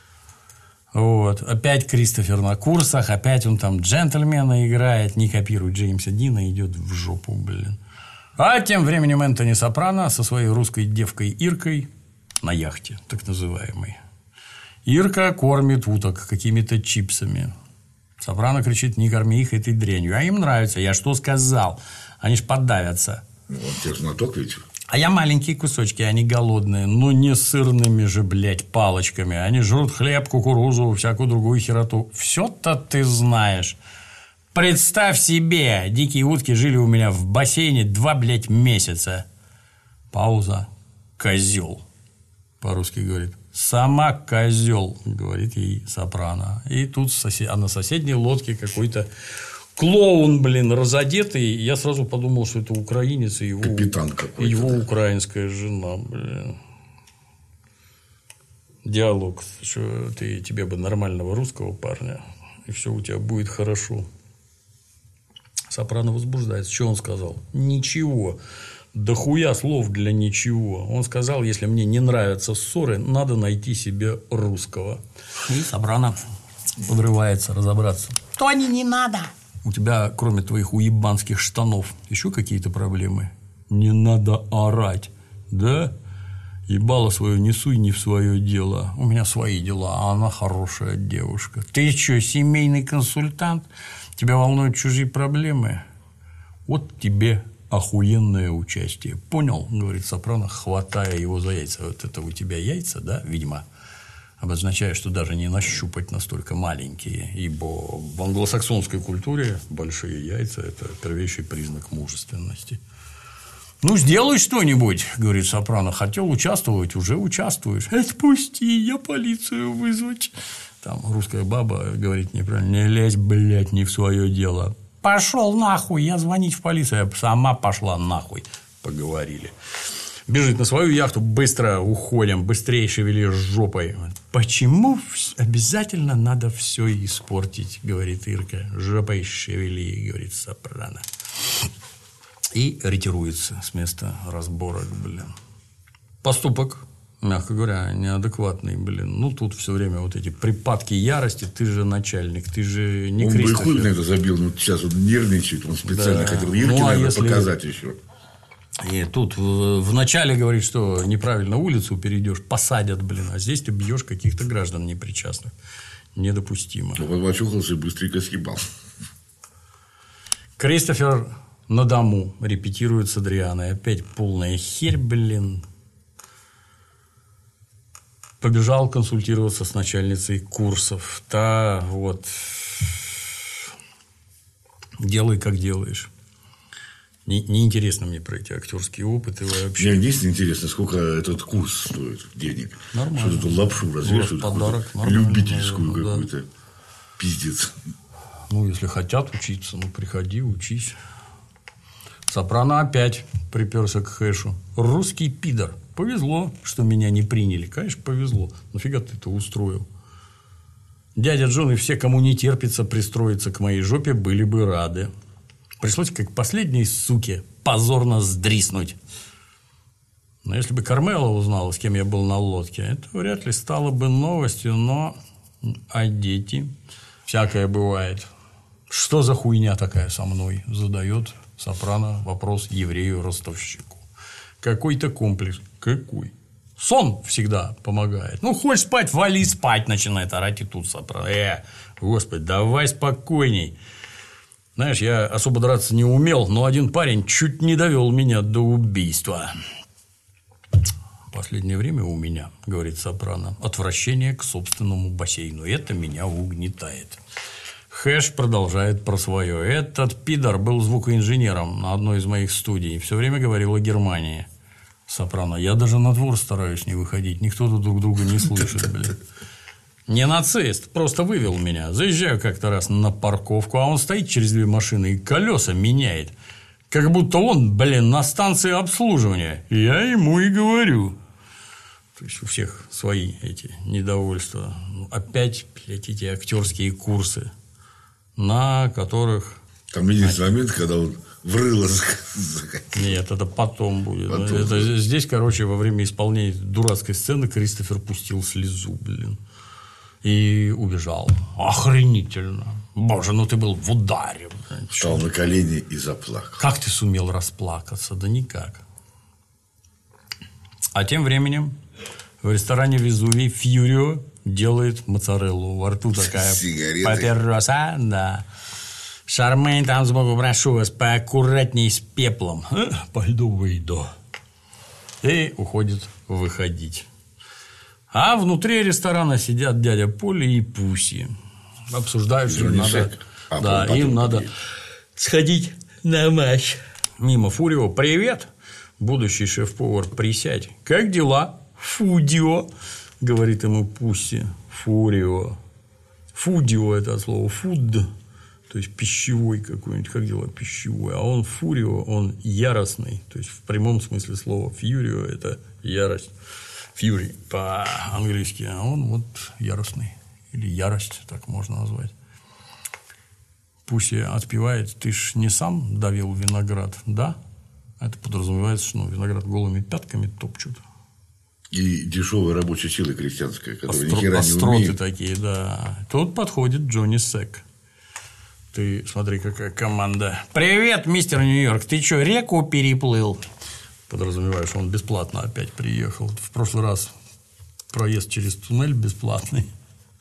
Опять Кристофер на курсах, опять он там джентльмена играет, не копирует Джеймса Дина, идет в жопу, А тем временем Энтони Сопрано со своей русской девкой Иркой на яхте, так называемой. Ирка кормит уток какими-то чипсами. Сопрано кричит: не корми их этой дрянью. А им нравится. Я что сказал? Они ж подавятся. Вот тебе знаток ведь. А я маленькие кусочки, они голодные. Не сырными же, палочками. Они жрут хлеб, кукурузу, всякую другую хероту. Все-то ты знаешь. Представь себе, дикие утки жили у меня в бассейне 2, месяца. Пауза. Козел. По-русски говорит. Сама козел, говорит ей Сопрано. И тут на соседней лодке какой-то клоун, разодетый. Я сразу подумал, что это украинец и его, капитан какой-то, его украинская жена, Диалог, что тебе бы нормального русского парня, и все у тебя будет хорошо. Сопрано возбуждается. Что он сказал? Ничего. Да хуя слов для ничего. Он сказал: если мне не нравятся ссоры, надо найти себе русского. И Сопрано подрывается разобраться. Тони, не надо. У тебя, кроме твоих уебанских штанов, еще какие-то проблемы? Не надо орать. Да? Ебало свое не суй не в свое дело. У меня свои дела, а она хорошая девушка. Ты что, семейный консультант? Тебя волнуют чужие проблемы? Вот тебе охуенное участие. Понял? Говорит Сопрано, хватая его за яйца. Вот это у тебя яйца, да, видимо? Обозначает, что даже не нащупать настолько маленькие. Ибо в англосаксонской культуре большие яйца – это первейший признак мужественности. Сделай что-нибудь, говорит Сопрано. Хотел участвовать, уже участвуешь. Отпусти, я полицию вызвать. Там русская баба говорит неправильно: не лезь, не в свое дело. Пошел нахуй, я звонить в полицию. Я сама пошла нахуй. Поговорили. Бежит на свою яхту, быстро уходим, быстрее шевели жопой. Почему обязательно надо все испортить, говорит Ирка. Жопой шевели, говорит Сопрано. И ретируется с места разборок, Поступок мягко говоря, неадекватный, блин. Ну, тут все время вот эти припадки ярости. Ты же начальник, ты же не Кристофер. Он бы и хуй на это забил, но сейчас он нервничает. Он специально хотел Ирке показать еще. И тут вначале говорит, что неправильно улицу перейдешь, посадят, блин. А здесь ты бьешь каких-то граждан непричастных. Недопустимо. Он очухался и быстренько съебал. Кристофер на дому репетирует с Адрианой. Опять полная херь, блин. Побежал консультироваться с начальницей курсов. Та вот делай, как делаешь. Неинтересно мне про эти актерские опыты вообще. Мне единственное интересно, сколько этот курс стоит денег. Нормально. Что-то лапшу развешивают. Подарок. Любительскую наверное, какую-то. Да. Пиздец. Ну, если хотят учиться, ну, приходи, учись. Сопрано опять приперся к Хэшу. Русский пидор. Повезло, что меня не приняли. Конечно, повезло. Нафига ты это устроил? Дядя Джон и все, кому не терпится пристроиться к моей жопе, были бы рады. Пришлось, как последней суке, позорно сдриснуть. Но если бы Кармела узнала, с кем я был на лодке, это вряд ли стало бы новостью, но... А дети? Всякое бывает. Что за хуйня такая со мной? Задает Сопрано вопрос еврею-ростовщику. Какой-то комплекс. Какой? Сон всегда помогает. Ну, хочешь спать, вали спать, начинает орать и тут Сопрано. Господи, давай спокойней. Знаешь, я особо драться не умел, но один парень чуть не довел меня до убийства. Последнее время у меня, говорит Сопрано, отвращение к собственному бассейну. Это меня угнетает. Хэш продолжает про свое. Этот пидор был звукоинженером на одной из моих студий. Все время говорил о Германии. Сопрано. Я даже на двор стараюсь не выходить. Никто тут друг друга не слышит, блин. Не нацист, просто вывел меня. Заезжаю как-то раз на парковку, а он стоит через 2 машины и колеса меняет. Как будто он, блин, на станции обслуживания. Я ему и говорю. То есть у всех свои эти недовольства. Опять, блядь, эти актерские курсы, на которых... Там единственный момент, когда он врыло. Нет, это потом будет. Это здесь, короче, во время исполнения дурацкой сцены Кристофер пустил слезу, блин. И убежал. Охренительно. Боже, ну ты был в ударе. Встал на колени и заплакал. Как ты сумел расплакаться? Да никак. А тем временем в ресторане Везувий Фьюрио делает моцареллу. Во рту такая папироса. Да. Шармейн, там сбоку, прошу вас, поаккуратней с пеплом. Пойду выйду. И уходит выходить. А внутри ресторана сидят дядя Поля и Пусси. Обсуждают, что им надо сходить на матч. Мимо Фурио. Привет, будущий шеф-повар, присядь. Как дела? Фудио, говорит ему Пусси. Фурио. Фудио – это от слова фуд, то есть пищевой какой-нибудь. Как дела? Пищевой. А он Фурио, он яростный. То есть в прямом смысле слова Фьюрио – это ярость. Фьюри по-английски, а он вот яростный. Или ярость, так можно назвать. Пусси отпевает. Ты ж не сам давил виноград, да? Это подразумевается, что виноград голыми пятками топчут. И дешевая рабочая сила крестьянская, которая ни хера не остроты умеет. Такие, да. Тут подходит Джонни Сек. Ты смотри, какая команда. Привет, мистер Нью-Йорк. Ты что, реку переплыл? Подразумеваешь, он бесплатно опять приехал. В прошлый раз проезд через туннель бесплатный.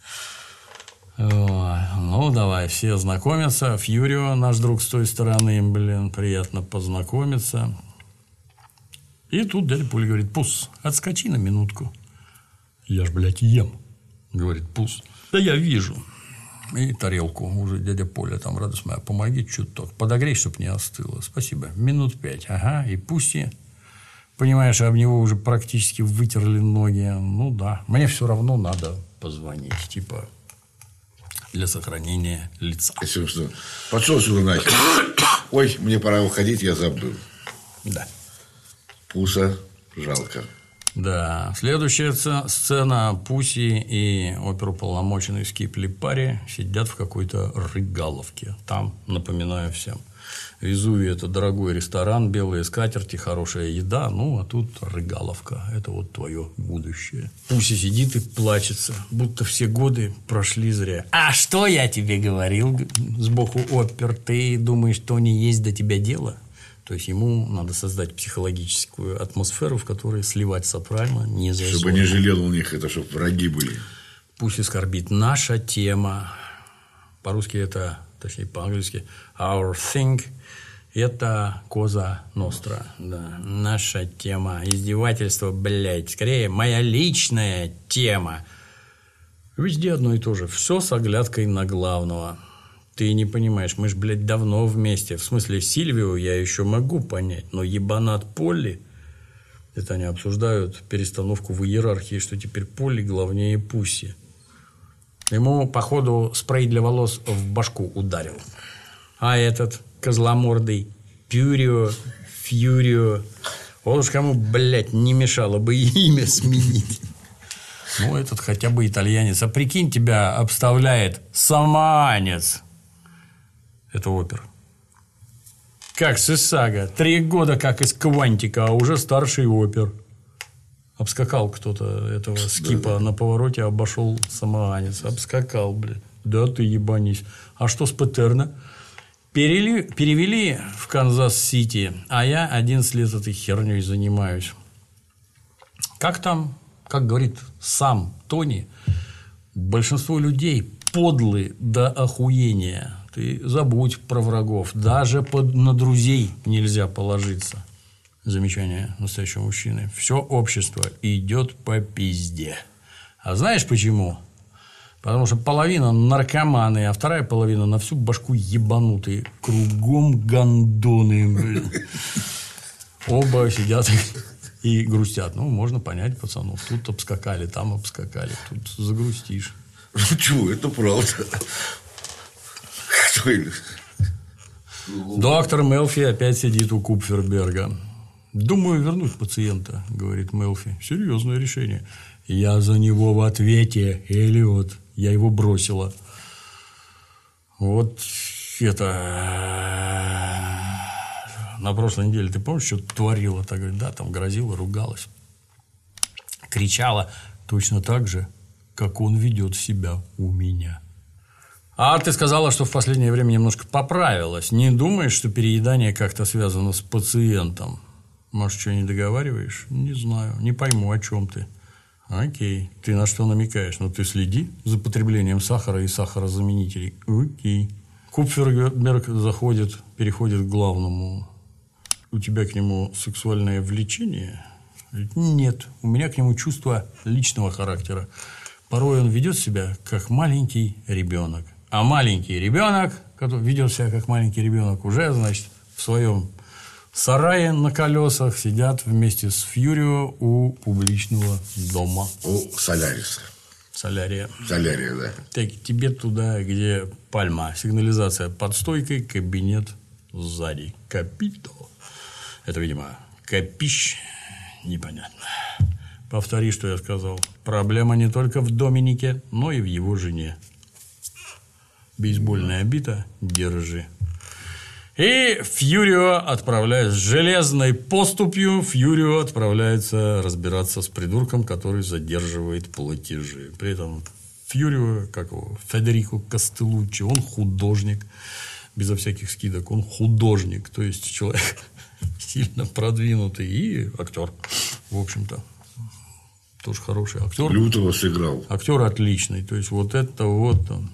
Ну, давай, все знакомятся. Фьюрио, наш друг с той стороны, блин, приятно познакомиться. И тут дядя Поля говорит: Пус, отскочи на минутку. Я ж, блядь, ем, говорит Пус. Да я вижу. И тарелку уже дядя Поля, там, радость моя, помоги чуток, подогрей, чтоб не остыло. Спасибо. Минут 5. Ага. И Пусси, понимаешь, об него уже практически вытерли ноги. Ну да, мне все равно надо позвонить, типа, для сохранения лица. Что? Пошел сюда нахер. Ой, мне пора уходить, я забыл. Да. Пуса жалко. Да. Следующая сцена. Пусси и оперуполномоченный Скип Липари сидят в какой-то рыгаловке. Там, напоминаю всем, Везувий – это дорогой ресторан, белые скатерти, хорошая еда. Ну, а тут рыгаловка. Это вот твое будущее. Пусси сидит и плачется, будто все годы прошли зря. А что я тебе говорил сбоку опер? Ты думаешь, что не есть до тебя дело? То есть ему надо создать психологическую атмосферу, в которой сливать сопрано не зазорно. Чтобы не жалел у них это, чтобы враги были. Пусть и скорбит. Наша тема. По-русски это, точнее по-английски, our thing. Это Коза Ностра. Да. Наша тема. Издевательство, блядь. Скорее, моя личная тема. Везде одно и то же. Все с оглядкой на главного. Ты не понимаешь, мы ж, блядь, давно вместе. В смысле, Сильвию я еще могу понять, но ебанат Полли... Это они обсуждают перестановку в иерархии, что теперь Полли главнее Пусси. Ему, походу, спрей для волос в башку ударил. А этот козломордый Фьюрио... Он уж кому, блядь, не мешало бы имя сменить. Ну, этот хотя бы итальянец. А прикинь, тебя обставляет самоанец. Это опер. Как Сисага. 3 года как из Квантика, а уже старший опер. Обскакал кто-то этого Скипа на повороте, обошел самоанец. Обскакал, блядь. Да ты ебанись. А что с Патерна? Перевели в Канзас-Сити, а я 11 лет этой херней занимаюсь. Как там, как говорит сам Тони, большинство людей подлы до охуения. Ты забудь про врагов. Даже на друзей нельзя положиться. Замечание настоящего мужчины. Все общество идет по пизде. А знаешь почему? Потому что половина наркоманы, а вторая половина на всю башку ебанутые. Кругом гондоны. Блин. Оба сидят и грустят. Ну, можно понять пацанов. Тут обскакали, там обскакали. Тут загрустишь. Ну, чего, это правда. Доктор Мелфи опять сидит у Купферберга. «Думаю вернуть пациента», – говорит Мелфи. «Серьезное решение». «Я за него в ответе, Эллиот. Я его бросила». Вот это... На прошлой неделе, ты помнишь, что творила? Так говорит, да, там грозила, ругалась. Кричала точно так же, как он ведет себя у меня. А ты сказала, что в последнее время немножко поправилась. Не думаешь, что переедание как-то связано с пациентом? Может, что не договариваешь? Не знаю. Не пойму, о чем ты. Окей. Ты на что намекаешь? Ну, ты следи за потреблением сахара и сахарозаменителей. Окей. Купферберг переходит к главному. У тебя к нему сексуальное влечение? Нет. У меня к нему чувство личного характера. Порой он ведет себя как маленький ребенок. А маленький ребенок, который ведет себя как маленький ребенок, уже, значит, в своем сарае на колесах сидят вместе с Фьюрио у публичного дома. У Соляриса. Солярия. Солярия, да. Так, тебе туда, где пальма. Сигнализация под стойкой, кабинет сзади. Капито. Это, видимо, капищ. Непонятно. Повтори, что я сказал. Проблема не только в Доминике, но и в его жене. Бейсбольная бита, держи. И Фьюрио отправляется с железной поступью. Фьюрио отправляется разбираться с придурком, который задерживает платежи. При этом Фьюрио, как его, Федерико Кастеллуччи, он художник. Безо всяких скидок. Он художник. То есть, человек сильно продвинутый и актер, в общем-то. Тоже хороший актер. Лютого сыграл. Актер отличный. То есть, вот это вот там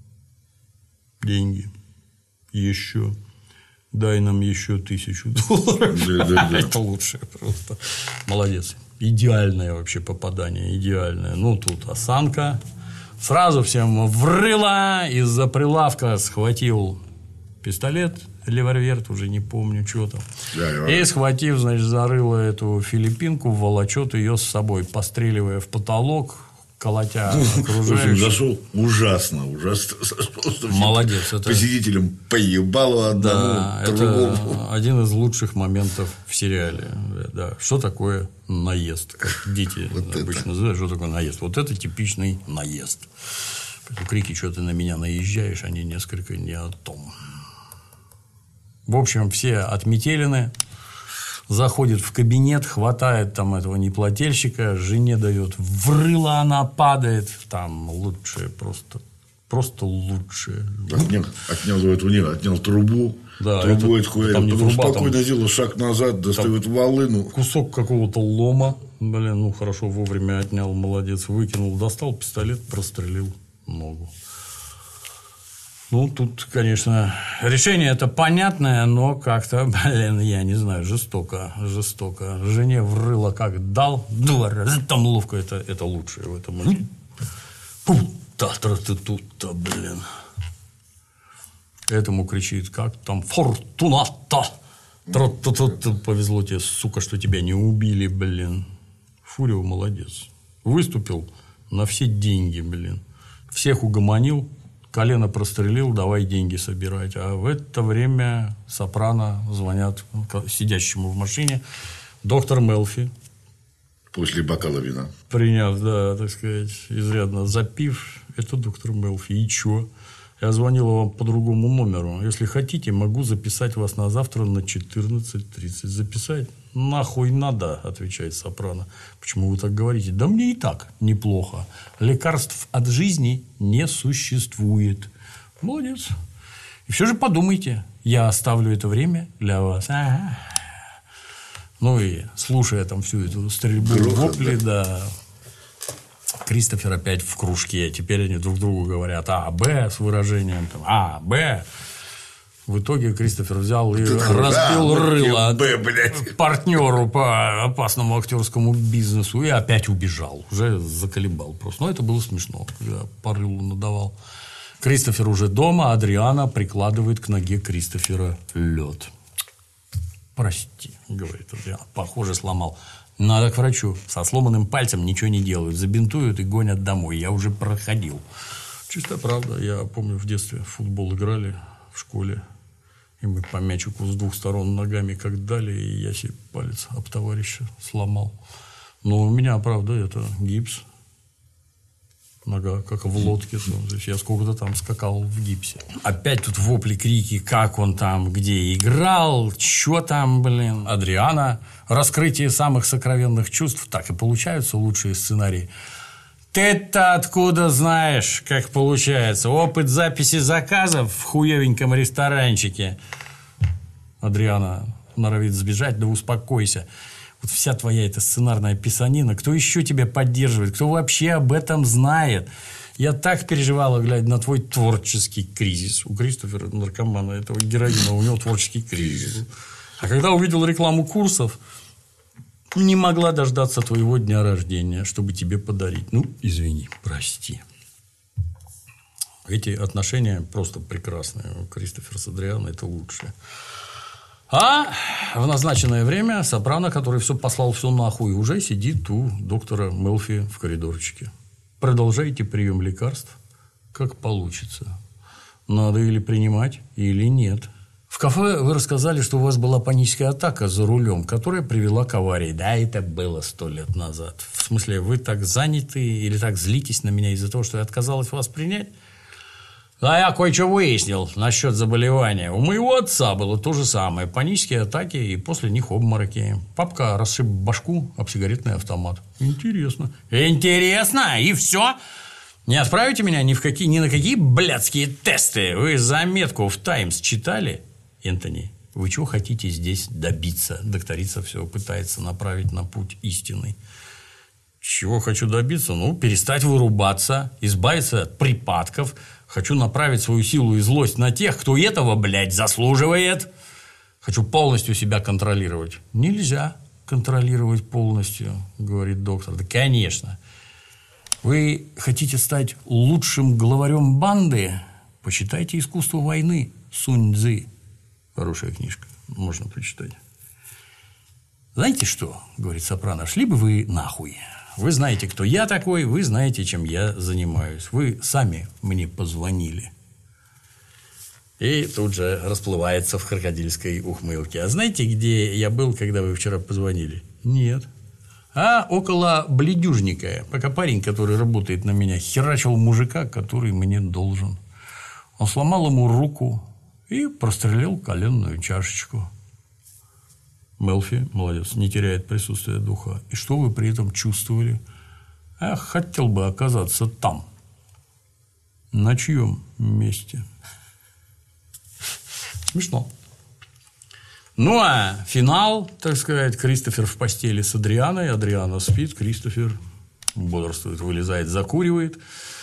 деньги. Еще. Дай нам еще $1000. Да. Это лучше просто. Молодец. Идеальное вообще попадание. Идеальное. Ну, тут осанка. Сразу всем врыло. Из-за прилавка схватил пистолет. Револьвер, уже не помню, что там. Да, и, схватив, значит, зарыло эту филиппинку, волочет ее с собой, постреливая в потолок. колотя окружающих. Зашел ужасно. Молодец. Это... Посетителям поебало одному, да, другому. Это один из лучших моментов в сериале. Да. Что такое наезд? Как дети вот обычно называют, что такое наезд. Вот это типичный наезд. Крики, что ты на меня наезжаешь, они несколько не о том. В общем, все отметелены. Заходит в кабинет, хватает там этого неплательщика, жене дает в рыло, она падает. Там лучшее, просто лучшее. Отнял трубу. Да, трубу отхуярил. Потом труба, спокойно там, сделал шаг назад, достает волыну. Кусок какого-то лома. Блин, хорошо вовремя отнял, молодец. Выкинул, достал пистолет, прострелил ногу. Тут, конечно, решение это понятное, но как-то, я не знаю, жестоко. Жене врыло как дал 2 раза. Там ловко, это лучшее в этом. Пу-та-та-та-та, блин. Этому кричит, как там, Фортуната. Повезло тебе, сука, что тебя не убили, блин. Фурио молодец. Выступил на все деньги, блин. Всех угомонил. Колено прострелил, давай деньги собирать. А в это время Сопрано звонят сидящему в машине. Доктор Мелфи. После бокала вина. Приняв, да, так сказать, изрядно запив. Это доктор Мелфи. И чё? Я звонил вам по другому номеру. Если хотите, могу записать вас на завтра на 14:30. Записать? Нахуй надо, отвечает Сопрано. Почему вы так говорите? Да мне и так неплохо. Лекарств от жизни не существует. Молодец. И все же подумайте. Я оставлю это время для вас. Ага. И слушая там всю эту стрельбу, вопли, да. Кристофер опять в кружке. Теперь они друг другу говорят А, Б с выражением там, А, Б. В итоге Кристофер взял и разбил рыло партнеру по опасному актерскому бизнесу и опять убежал. Уже заколебал просто. Но это было смешно, когда по рылу надавал. Кристофер уже дома, Адриана прикладывает к ноге Кристофера лед. Прости, говорит Адриана, похоже, сломал. Надо к врачу. Со сломанным пальцем ничего не делают. Забинтуют и гонят домой. Я уже проходил. Чистая правда. Я помню, в детстве в футбол играли в школе. И мы по мячику с 2 сторон ногами как дали, и я себе палец об товарища сломал. Но у меня, правда, это гипс. Нога, как в лодке. То есть я сколько-то там скакал в гипсе. Опять тут вопли, крики, как он там, где играл, что там, блин. Адриана. Раскрытие самых сокровенных чувств. Так и получаются лучшие сценарии. Ты-то откуда знаешь, как получается? Опыт записи заказов в хуевеньком ресторанчике. Адриана норовит сбежать, да успокойся. Вот вся твоя эта сценарная писанина. Кто еще тебя поддерживает? Кто вообще об этом знает? Я так переживала, глядя на твой творческий кризис. У Кристофера, наркомана, этого героина, у него творческий кризис. А когда увидел рекламу курсов, не могла дождаться твоего дня рождения, чтобы тебе подарить. Извини, прости. Эти отношения просто прекрасные. Кристофер с Адрианой – это лучшее. А в назначенное время Сопрано, который послал все нахуй, уже сидит у доктора Мелфи в коридорчике. Продолжайте прием лекарств, как получится. Надо или принимать, или нет. В кафе вы рассказали, что у вас была паническая атака за рулем, которая привела к аварии. Да, это было 100 лет назад. В смысле, вы так заняты или так злитесь на меня из-за того, что я отказалась вас принять? Да, я кое-что выяснил насчет заболевания. У моего отца было то же самое. Панические атаки и после них обмороки. Папка расшиб башку об сигаретный автомат. Интересно. Интересно? И все? Не отправите меня ни на какие блядские тесты? Вы заметку в «Таймс» читали, Энтони? Вы чего хотите здесь добиться? Докторица все пытается направить на путь истинный. Чего хочу добиться? Перестать вырубаться, избавиться от припадков. Хочу направить свою силу и злость на тех, кто этого, блядь, заслуживает. Хочу полностью себя контролировать. Нельзя контролировать полностью, говорит доктор. Да, конечно. Вы хотите стать лучшим главарем банды? Почитайте «Искусство войны» Сунь Цзы. Хорошая книжка. Можно прочитать. Знаете что, говорит Сопрано, шли бы вы нахуй. Вы знаете, кто я такой, вы знаете, чем я занимаюсь. Вы сами мне позвонили. И тут же расплывается в крокодильской ухмылке. А знаете, где я был, когда вы вчера позвонили? Нет. А около бледюжника, пока парень, который работает на меня, херачил мужика, который мне должен. Он сломал ему руку и прострелил коленную чашечку. Мелфи, молодец, не теряет присутствие духа. И что вы при этом чувствовали? Я хотел бы оказаться там. На чьем месте? Смешно. Ну, а финал, так сказать, Кристофер в постели с Адрианой. Адриана спит, Кристофер бодрствует, вылезает, закуривает.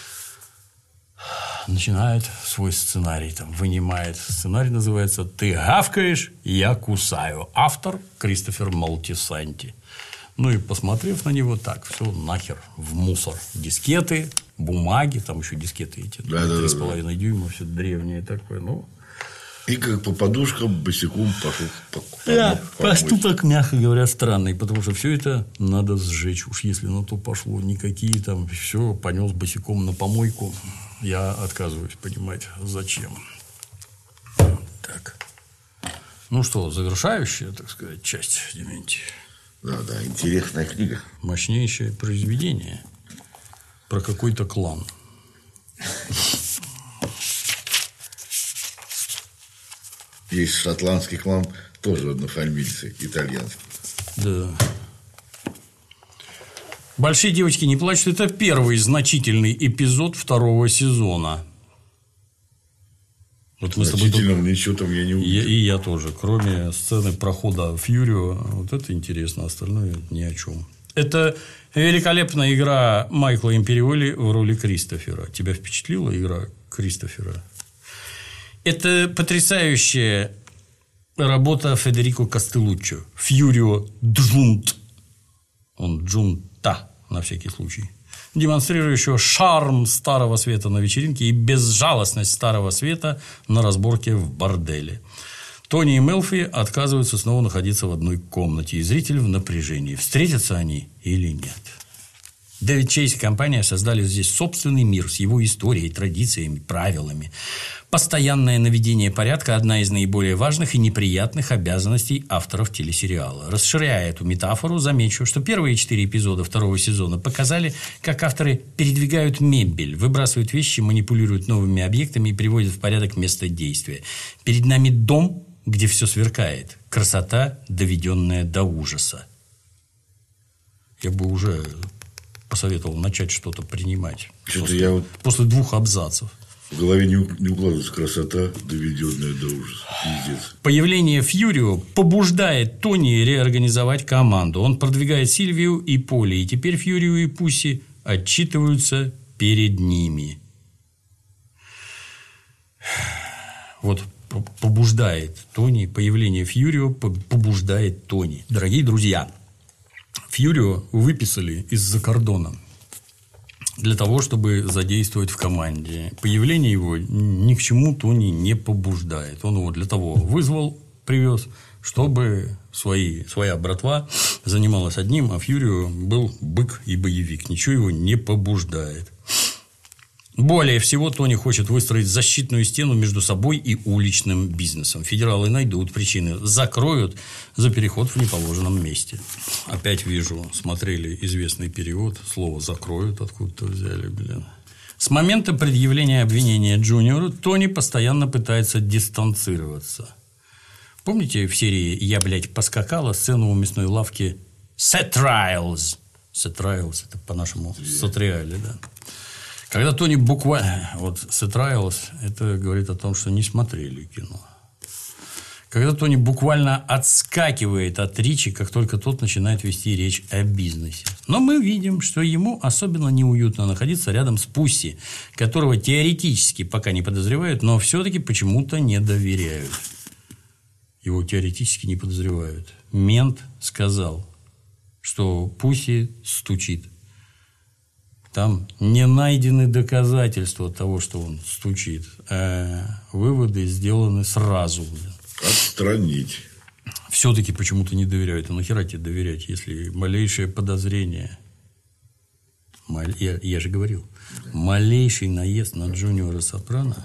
Начинает свой сценарий, там, вынимает. Сценарий называется «Ты гавкаешь, я кусаю». Автор Кристофер Молтисанти. Ну, и посмотрев на него, так, все нахер в мусор. Дискеты, бумаги, там еще дискеты эти, 3,5 дюйма, все древнее такое, ну... И как по подушкам босиком пошел поступок, мягко говоря, странный, потому что все это надо сжечь. Уж если на то пошло, никакие там все понес босиком на помойку. Я отказываюсь понимать, зачем. Так. Ну что, завершающая, так сказать, часть, Дементий. Да, интересная книга. Мощнейшее произведение про какой-то клан. Есть шотландский клан, тоже однофамильцы, итальянский. Да. «Большие девочки не плачут» – это первый значительный эпизод 2-го сезона. Вот мы с тобой ничего там я не увидел. И я тоже. Кроме сцены прохода Фьюрио, вот это интересно, остальное ни о чем. Это великолепная игра Майкла Империоли в роли Кристофера. Тебя впечатлила игра Кристофера? Это потрясающая работа Федерико Кастеллуччо. Фьюрио Джунт. Он Джунта, на всякий случай. Демонстрирующего шарм Старого Света на вечеринке и безжалостность Старого Света на разборке в борделе. Тони и Мелфи отказываются снова находиться в одной комнате, и зритель в напряжении. Встретятся они или нет? Дэвид Чейз и компания создали здесь собственный мир с его историей, традициями, правилами. Постоянное наведение порядка – одна из наиболее важных и неприятных обязанностей авторов телесериала. Расширяя эту метафору, замечу, что первые 4 эпизода 2-го сезона показали, как авторы передвигают мебель, выбрасывают вещи, манипулируют новыми объектами и приводят в порядок место действия. Перед нами дом, где все сверкает. Красота, доведенная до ужаса. Я бы уже посоветовал начать что-то принимать. После 2 абзацев. В голове не укладывается красота, доведенная до ужаса. Пиздец. Появление Фьюрио побуждает Тони реорганизовать команду. Он продвигает Сильвию и Поли. И теперь Фьюрио и Пусси отчитываются перед ними. Вот побуждает Тони. Появление Фьюрио побуждает Тони. Дорогие друзья, Фьюрио выписали из-за кордона для того, чтобы задействовать в команде. Появление его ни к чему Тони не побуждает. Он его для того вызвал, привез, чтобы своя братва занималась одним, а Фьюрио был бык и боевик. Ничего его не побуждает. Более всего, Тони хочет выстроить защитную стену между собой и уличным бизнесом. Федералы найдут причины, закроют за переход в неположенном месте. Опять вижу, смотрели известный перевод, слово «закроют» откуда-то взяли, блин. С момента предъявления обвинения Джуниору Тони постоянно пытается дистанцироваться. Помните в серии «Я, блядь, поскакала» сцену у мясной лавки «Set Trials»? «Set Trials» – это по-нашему «Сатриали», да. Когда Тони буквально... Вот «Set Trials» – это говорит о том, что не смотрели кино. Когда Тони буквально отскакивает от Ричи, как только тот начинает вести речь о бизнесе. Но мы видим, что ему особенно неуютно находиться рядом с Пусси, которого теоретически пока не подозревают, но все-таки почему-то не доверяют. Его теоретически не подозревают. Мент сказал, что Пусси стучит. Там не найдены доказательства того, что он стучит, а выводы сделаны сразу. Отстранить. Все-таки почему-то не доверяют. А нахера тебе доверять, если малейшее подозрение Я же говорил, малейший наезд на Джуниора Сопрано.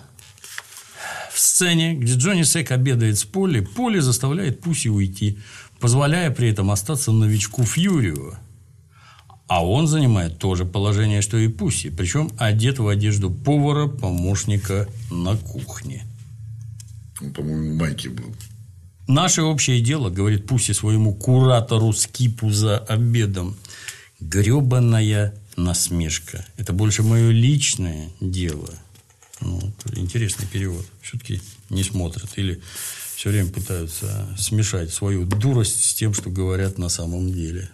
В сцене, где Джонни Сек обедает с Полли, Полли заставляет Пусси уйти, позволяя при этом остаться новичку Фьюрио. А он занимает то же положение, что и Пусси, причем одет в одежду повара-помощника на кухне. Он, по-моему, в майке был. «Наше общее дело, — говорит Пусси своему куратору Скипу за обедом, — гребаная насмешка. Это больше мое личное дело». Ну, интересный перевод. Все-таки не смотрят или все время пытаются смешать свою дурость с тем, что говорят на самом деле.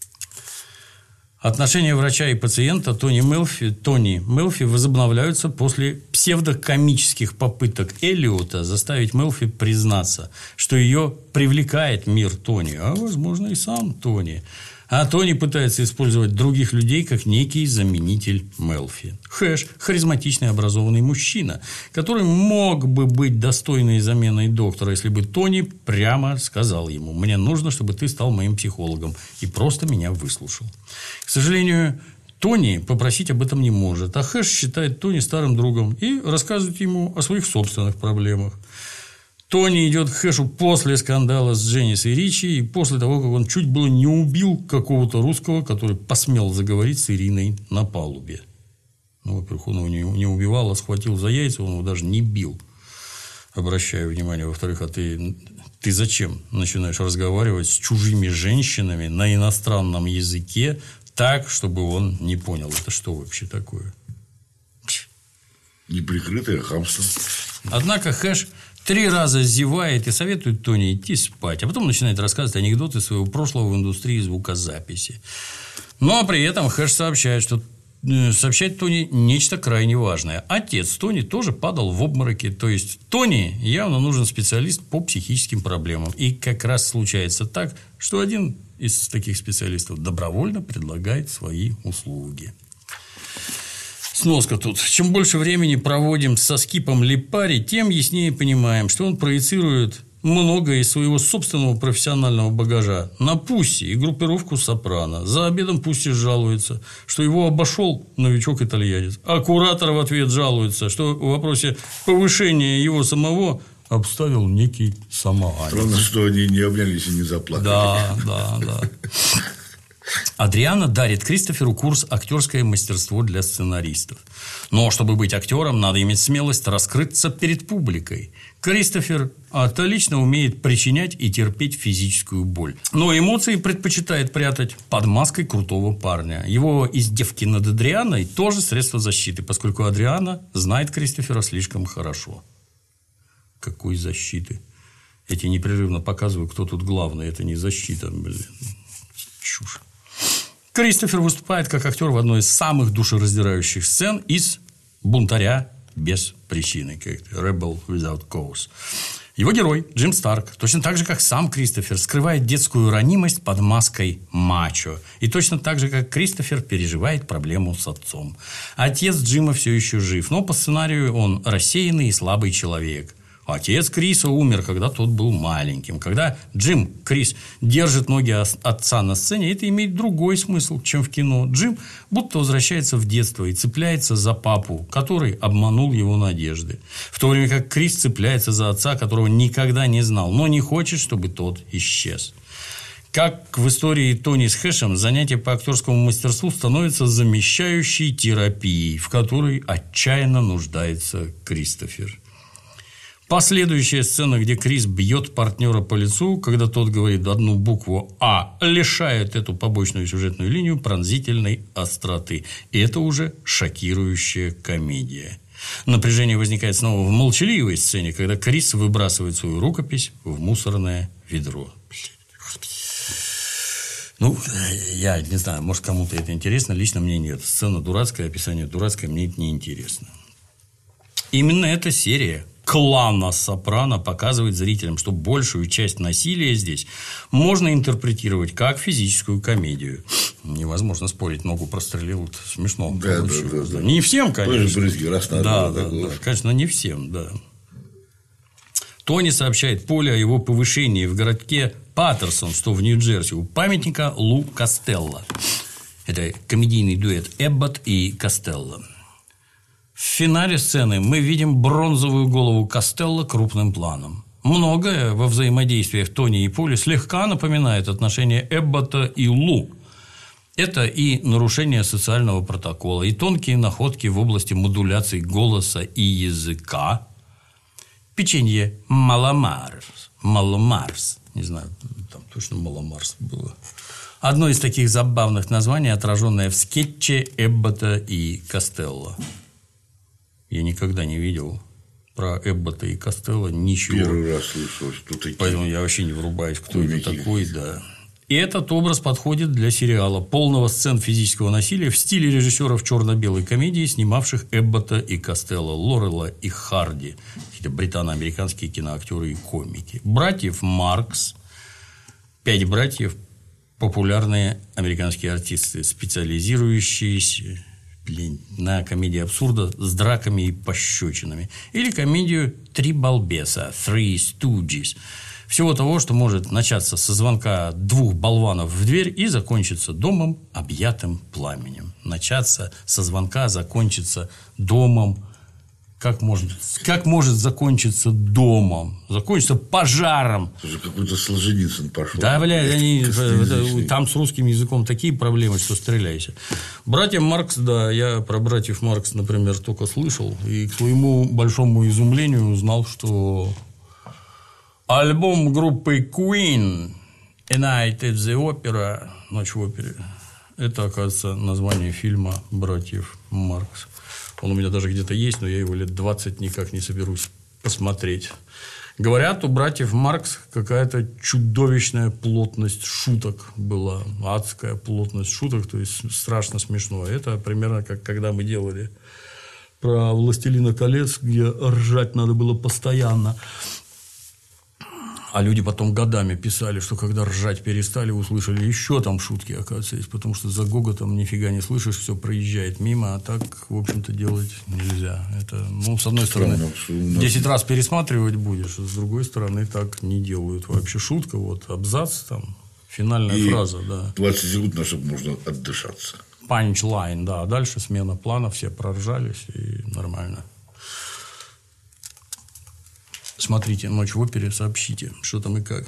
Отношения врача и пациента Тони Мелфи возобновляются после псевдокомических попыток Эллиота заставить Мелфи признаться, что ее привлекает мир Тони, а, возможно, и сам Тони. А Тони пытается использовать других людей как некий заменитель Мелфи. Хэш – харизматичный образованный мужчина, который мог бы быть достойной заменой доктора, если бы Тони прямо сказал ему: «Мне нужно, чтобы ты стал моим психологом», и просто меня выслушал. К сожалению, Тони попросить об этом не может, а Хэш считает Тони старым другом и рассказывает ему о своих собственных проблемах. Тони идет к Хэшу после скандала с Дженнис и Ричи и после того, как он чуть было не убил какого-то русского, который посмел заговорить с Ириной на палубе. Ну, во-первых, он его не убивал, а схватил за яйца, он его даже не бил. Обращаю внимание. Во-вторых, а ты зачем начинаешь разговаривать с чужими женщинами на иностранном языке так, чтобы он не понял? Это что вообще такое? Неприкрытое хамство. Однако Хэш 3 раза зевает и советует Тони идти спать, а потом начинает рассказывать анекдоты своего прошлого в индустрии звукозаписи. Ну, а при этом Хэш сообщает Тони нечто крайне важное. Отец Тони тоже падал в обмороки. То есть, Тони явно нужен специалист по психическим проблемам. И как раз случается так, что один из таких специалистов добровольно предлагает свои услуги. Сноска тут. Чем больше времени проводим со Скипом Липари, тем яснее понимаем, что он проецирует многое из своего собственного профессионального багажа на Пусси и группировку Сопрано. За обедом Пусси жалуется, что его обошел новичок-итальянец, а куратор в ответ жалуется, что в вопросе повышения его самого обставил некий самоанец. Странно, что они не обнялись и не заплакали. Да. Адриана дарит Кристоферу курс «Актерское мастерство для сценаристов». Но чтобы быть актером, надо иметь смелость раскрыться перед публикой. Кристофер отлично умеет причинять и терпеть физическую боль. Но эмоции предпочитает прятать под маской крутого парня. Его издевки над Адрианой тоже средство защиты, поскольку Адриана знает Кристофера слишком хорошо. Какой защиты? Я тебе непрерывно показываю, кто тут главный. Это не защита, блин. Чушь. Кристофер выступает как актер в одной из самых душераздирающих сцен из «Бунтаря без причины», как «Rebel Without Cause». Его герой, Джим Старк, точно так же, как сам Кристофер, скрывает детскую ранимость под маской мачо. И точно так же, как Кристофер, переживает проблему с отцом. Отец Джима все еще жив, но по сценарию он рассеянный и слабый человек. Отец Криса умер, когда тот был маленьким. Когда Крис держит ноги отца на сцене, это имеет другой смысл, чем в кино. Джим будто возвращается в детство и цепляется за папу, который обманул его надежды. В то время как Крис цепляется за отца, которого никогда не знал, но не хочет, чтобы тот исчез. Как в истории Тони с Хэшем, занятие по актерскому мастерству становится замещающей терапией, в которой отчаянно нуждается Кристофер. Последующая сцена, где Крис бьет партнера по лицу, когда тот говорит одну букву «А», лишает эту побочную сюжетную линию пронзительной остроты. И это уже шокирующая комедия. Напряжение возникает снова в молчаливой сцене, когда Крис выбрасывает свою рукопись в мусорное ведро. Ну, я не знаю, может, кому-то это интересно. Лично мне нет. Сцена дурацкая, описание дурацкое, мне это не интересно. Именно эта серия клана Сопрано показывает зрителям, что большую часть насилия здесь можно интерпретировать как физическую комедию. Невозможно спорить, ногу прострелил, смешно. Да. Не всем, конечно. Брызги, да, конечно, не всем, да. Тони сообщает Полли о его повышении в городке Паттерсон, что в Нью-Джерси, у памятника Лу Костелло. Это комедийный дуэт Эбботт и Костелло. В финале сцены мы видим бронзовую голову Костелло крупным планом. Многое во взаимодействиях Тони и Поли слегка напоминает отношения Эбботта и Лу. Это и нарушение социального протокола, и тонкие находки в области модуляции голоса и языка. Печенье Маламарс, не знаю, там точно Маламарс было. Одно из таких забавных названий, отраженное в скетче Эбботта и Костелло. Я никогда не видел про Эбботта и Костелло ничего. Первый раз слышал, что такие. Поэтому я вообще не врубаюсь, кто это такой, да. И этот образ подходит для сериала, полного сцен физического насилия в стиле режиссеров черно-белой комедии, снимавших Эбботта и Костелло, Лорелла и Харди, какие-то британо-американские киноактеры и комики. Братьев Маркс, 5 братьев, популярные американские артисты, специализирующиеся на комедии абсурда с драками и пощечинами. Или комедию «Три балбеса» «Three Stooges». Всего того, что может начаться со звонка 2 болванов в дверь и закончиться домом, объятым пламенем. Начаться со звонка, закончиться домом. Как может закончиться домом? Закончиться пожаром. Это какой-то Солженицын пошел. Да, там с русским языком такие проблемы, что стреляйся. Братья Маркс, да, я про братьев Маркс, например, только слышал. И к своему большому изумлению узнал, что альбом группы Queen «A Night at the Opera», «Ночь в опере», это, оказывается, название фильма братьев Маркс. Он у меня даже где-то есть, но я его лет 20 никак не соберусь посмотреть. Говорят, у братьев Маркс какая-то чудовищная плотность шуток была. Адская плотность шуток, то есть страшно смешно. Это примерно как когда мы делали про «Властелина колец», где ржать надо было постоянно. А люди потом годами писали, что когда ржать перестали, услышали еще там шутки, оказывается, есть. Потому что за гоготом нифига не слышишь, все проезжает мимо, а так, в общем-то, делать нельзя. Это, с одной стороны, 10 раз пересматривать будешь, а с другой стороны, так не делают. Вообще шутка, вот, абзац, там, финальная фраза, да. 20 секунд, на чтобы можно отдышаться. Панчлайн, да. Дальше смена плана, все проржались, и нормально. Смотрите «Ночь в опере», сообщите, что там и как.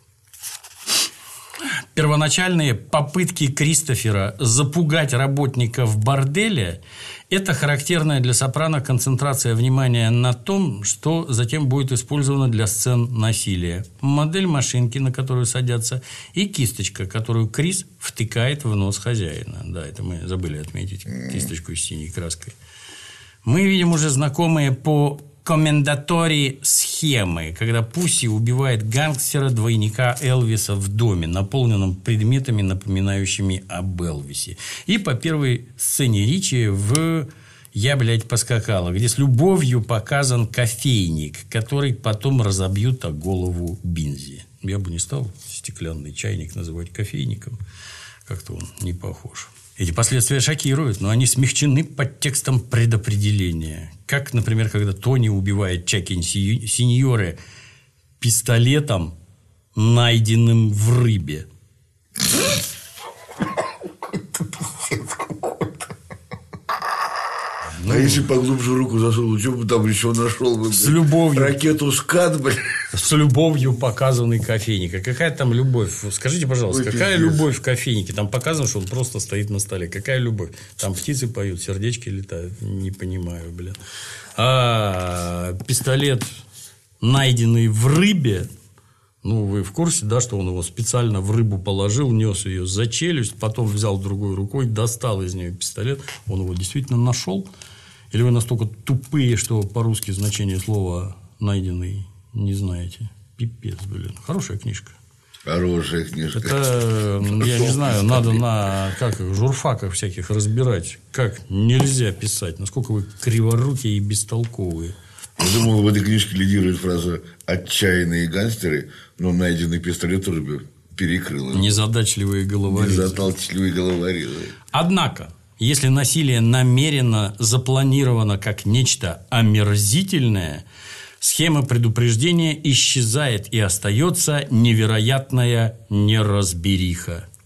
Первоначальные попытки Кристофера запугать работников борделя – это характерная для сопрано концентрация внимания на том, что затем будет использовано для сцен насилия. Модель машинки, на которую садятся, и кисточка, которую Крис втыкает в нос хозяина. Да, это мы забыли отметить, кисточку с синей краской. Мы видим уже знакомые по комендатори схемы, когда Пусси убивает гангстера-двойника Элвиса в доме, наполненном предметами, напоминающими об Элвисе. И по первой сцене Ричи в «Я, блядь, поскакала», где с любовью показан кофейник, который потом разобьют о голову Бинзи. Я бы не стал стеклянный чайник называть кофейником. Как-то он не похож. Эти последствия шокируют, но они смягчены под текстом предопределения. Как, например, когда Тони убивает Чаки Синьоре пистолетом, найденным в рыбе. А если поглубже руку засунул, что бы там еще нашел бы? С любовью. Ракету «Скат», блин. С любовью показанный кофейник. А какая там любовь? Скажите, пожалуйста, какая любовь в кофейнике? Там показано, что он просто стоит на столе. Какая любовь? Там птицы поют, сердечки летают. Не понимаю, блин. А пистолет, найденный в рыбе, вы в курсе, да, что он его специально в рыбу положил, нес ее за челюсть, потом взял другой рукой, достал из нее пистолет. Он его действительно нашел? Или вы настолько тупые, что по-русски значение слова «найденный» не знаете? Пипец, блин. Хорошая книжка. Хорошая книжка. Это, я не знаю, надо на журфаках всяких разбирать, как нельзя писать, насколько вы криворукие и бестолковые. Я думал, в этой книжке лидирует фраза «отчаянные гангстеры», но найденный пистолет рыбы перекрыл. Незадачливые головорезы. Незадачливые головорезы. Однако, если насилие намеренно запланировано как нечто омерзительное, схема предупреждения исчезает и остается невероятная неразбериха.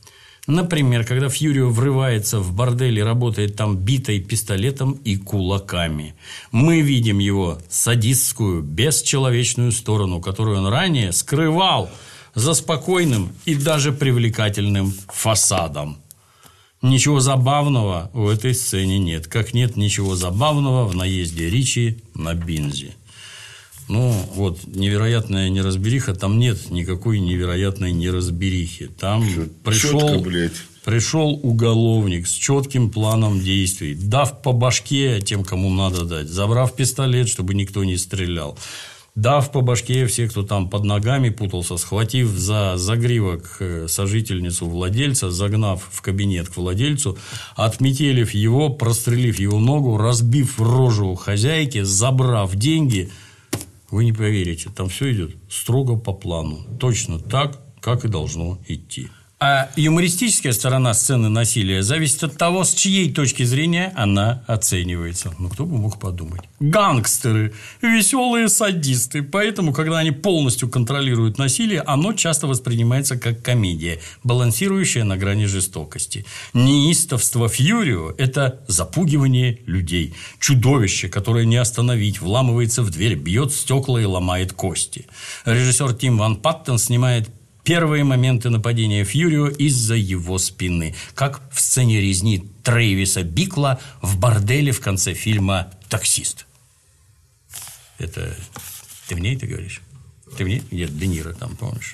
Например, когда Фьюрио врывается в бордель и работает там битой пистолетом и кулаками. Мы видим его садистскую, бесчеловечную сторону, которую он ранее скрывал за спокойным и даже привлекательным фасадом. Ничего забавного в этой сцене нет. Как нет ничего забавного в наезде Ричи на Бинзи. Ну, вот, невероятная неразбериха, там нет никакой невероятной неразберихи. Там пришел уголовник с четким планом действий, дав по башке тем, кому надо дать, забрав пистолет, чтобы никто не стрелял, дав по башке всех, кто там под ногами путался, схватив за загривок сожительницу владельца, загнав в кабинет к владельцу, отметелив его, прострелив его ногу, разбив рожу хозяйки, забрав деньги. Вы не поверите, там все идет строго по плану. Точно так, как и должно идти. А юмористическая сторона сцены насилия зависит от того, с чьей точки зрения она оценивается. Ну, кто бы мог подумать. Гангстеры, веселые садисты. Поэтому, когда они полностью контролируют насилие, оно часто воспринимается как комедия, балансирующая на грани жестокости. Неистовство Фьюрио – это запугивание людей. Чудовище, которое не остановить, вламывается в дверь, бьет стекла и ломает кости. Режиссер Тим Ван Паттен снимает первые моменты нападения Фьюрио из-за его спины, как в сцене резни Трейвиса Бикла в борделе в конце фильма «Таксист». Это ты мне это говоришь? Ты мне? Нет, Де Ниро там, помнишь?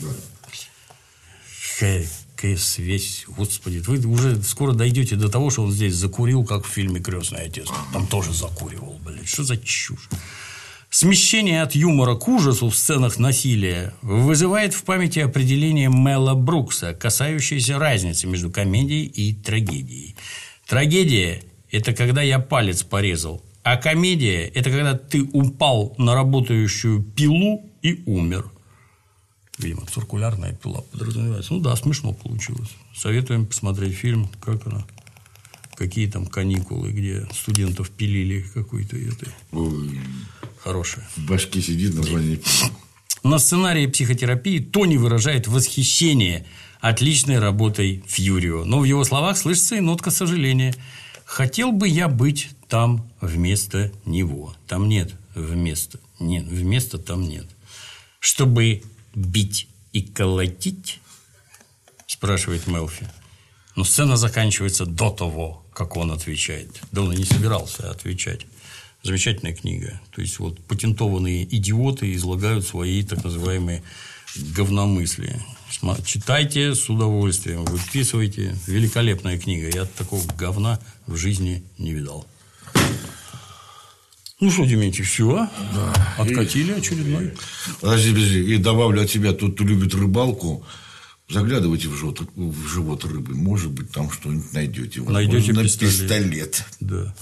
Какая связь, господи. Вы уже скоро дойдете до того, что он здесь закурил, как в фильме «Крестный отец». Там тоже закуривал, блядь. Что за чушь? Смещение от юмора к ужасу в сценах насилия вызывает в памяти определение Мела Брукса, касающееся разницы между комедией и трагедией. Трагедия – это когда я палец порезал, а комедия – это когда ты упал на работающую пилу и умер. Видимо, циркулярная пила подразумевается. Ну да, смешно получилось. Советуем посмотреть фильм, как она. Какие там каникулы, где студентов пилили какой-то этой. Хорошая. В башке сидит название. На сценарии психотерапии Тони выражает восхищение отличной работой Фьюрио. Но в его словах слышится и нотка сожаления. Хотел бы я быть там вместо него. Там нет вместо. Нет, вместо там нет. Чтобы бить и колотить, спрашивает Мелфи. Но сцена заканчивается до того, как он отвечает. Да он и не собирался отвечать. Замечательная книга. То есть, вот патентованные идиоты излагают свои так называемые говномыслия. Читайте с удовольствием, выписывайте. Великолепная книга. Я такого говна в жизни не видал. Ну что, Дементьев, все, а? Да. Откатили очередной. Подожди. И добавлю от себя, тот, кто любит рыбалку, заглядывайте в живот рыбы. Может быть, там что-нибудь найдете. Найдете пистолет. Да.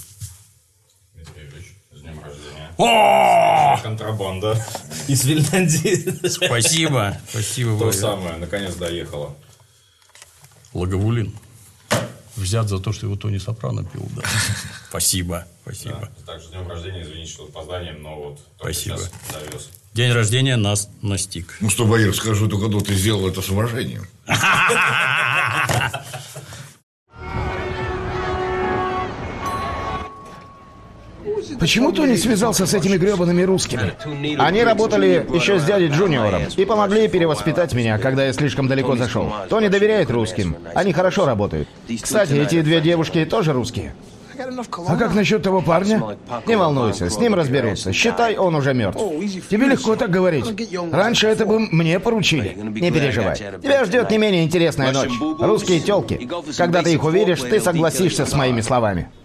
О! Контрабанда из Финляндии. Спасибо. Спасибо. То самое, наконец доехало. Лаговулин. Взят за то, что его Тони Сопрано пил. Да. Спасибо. Да. Также с днем рождения, извините, что с опозданием, но вот спасибо. Сейчас довез. День рождения нас настиг. Ну что, Баир, скажу, только когда ты сделал это с уважением. Почему Тони связался с этими гребаными русскими? Они работали еще с дядей Джуниором и помогли перевоспитать меня, когда я слишком далеко зашел. Тони доверяет русским. Они хорошо работают. Кстати, эти две девушки тоже русские. А как насчет того парня? Не волнуйся, с ним разберутся. Считай, он уже мертв. Тебе легко так говорить. Раньше это бы мне поручили. Не переживай. Тебя ждет не менее интересная ночь. Русские тёлки. Когда ты их увидишь, ты согласишься с моими словами.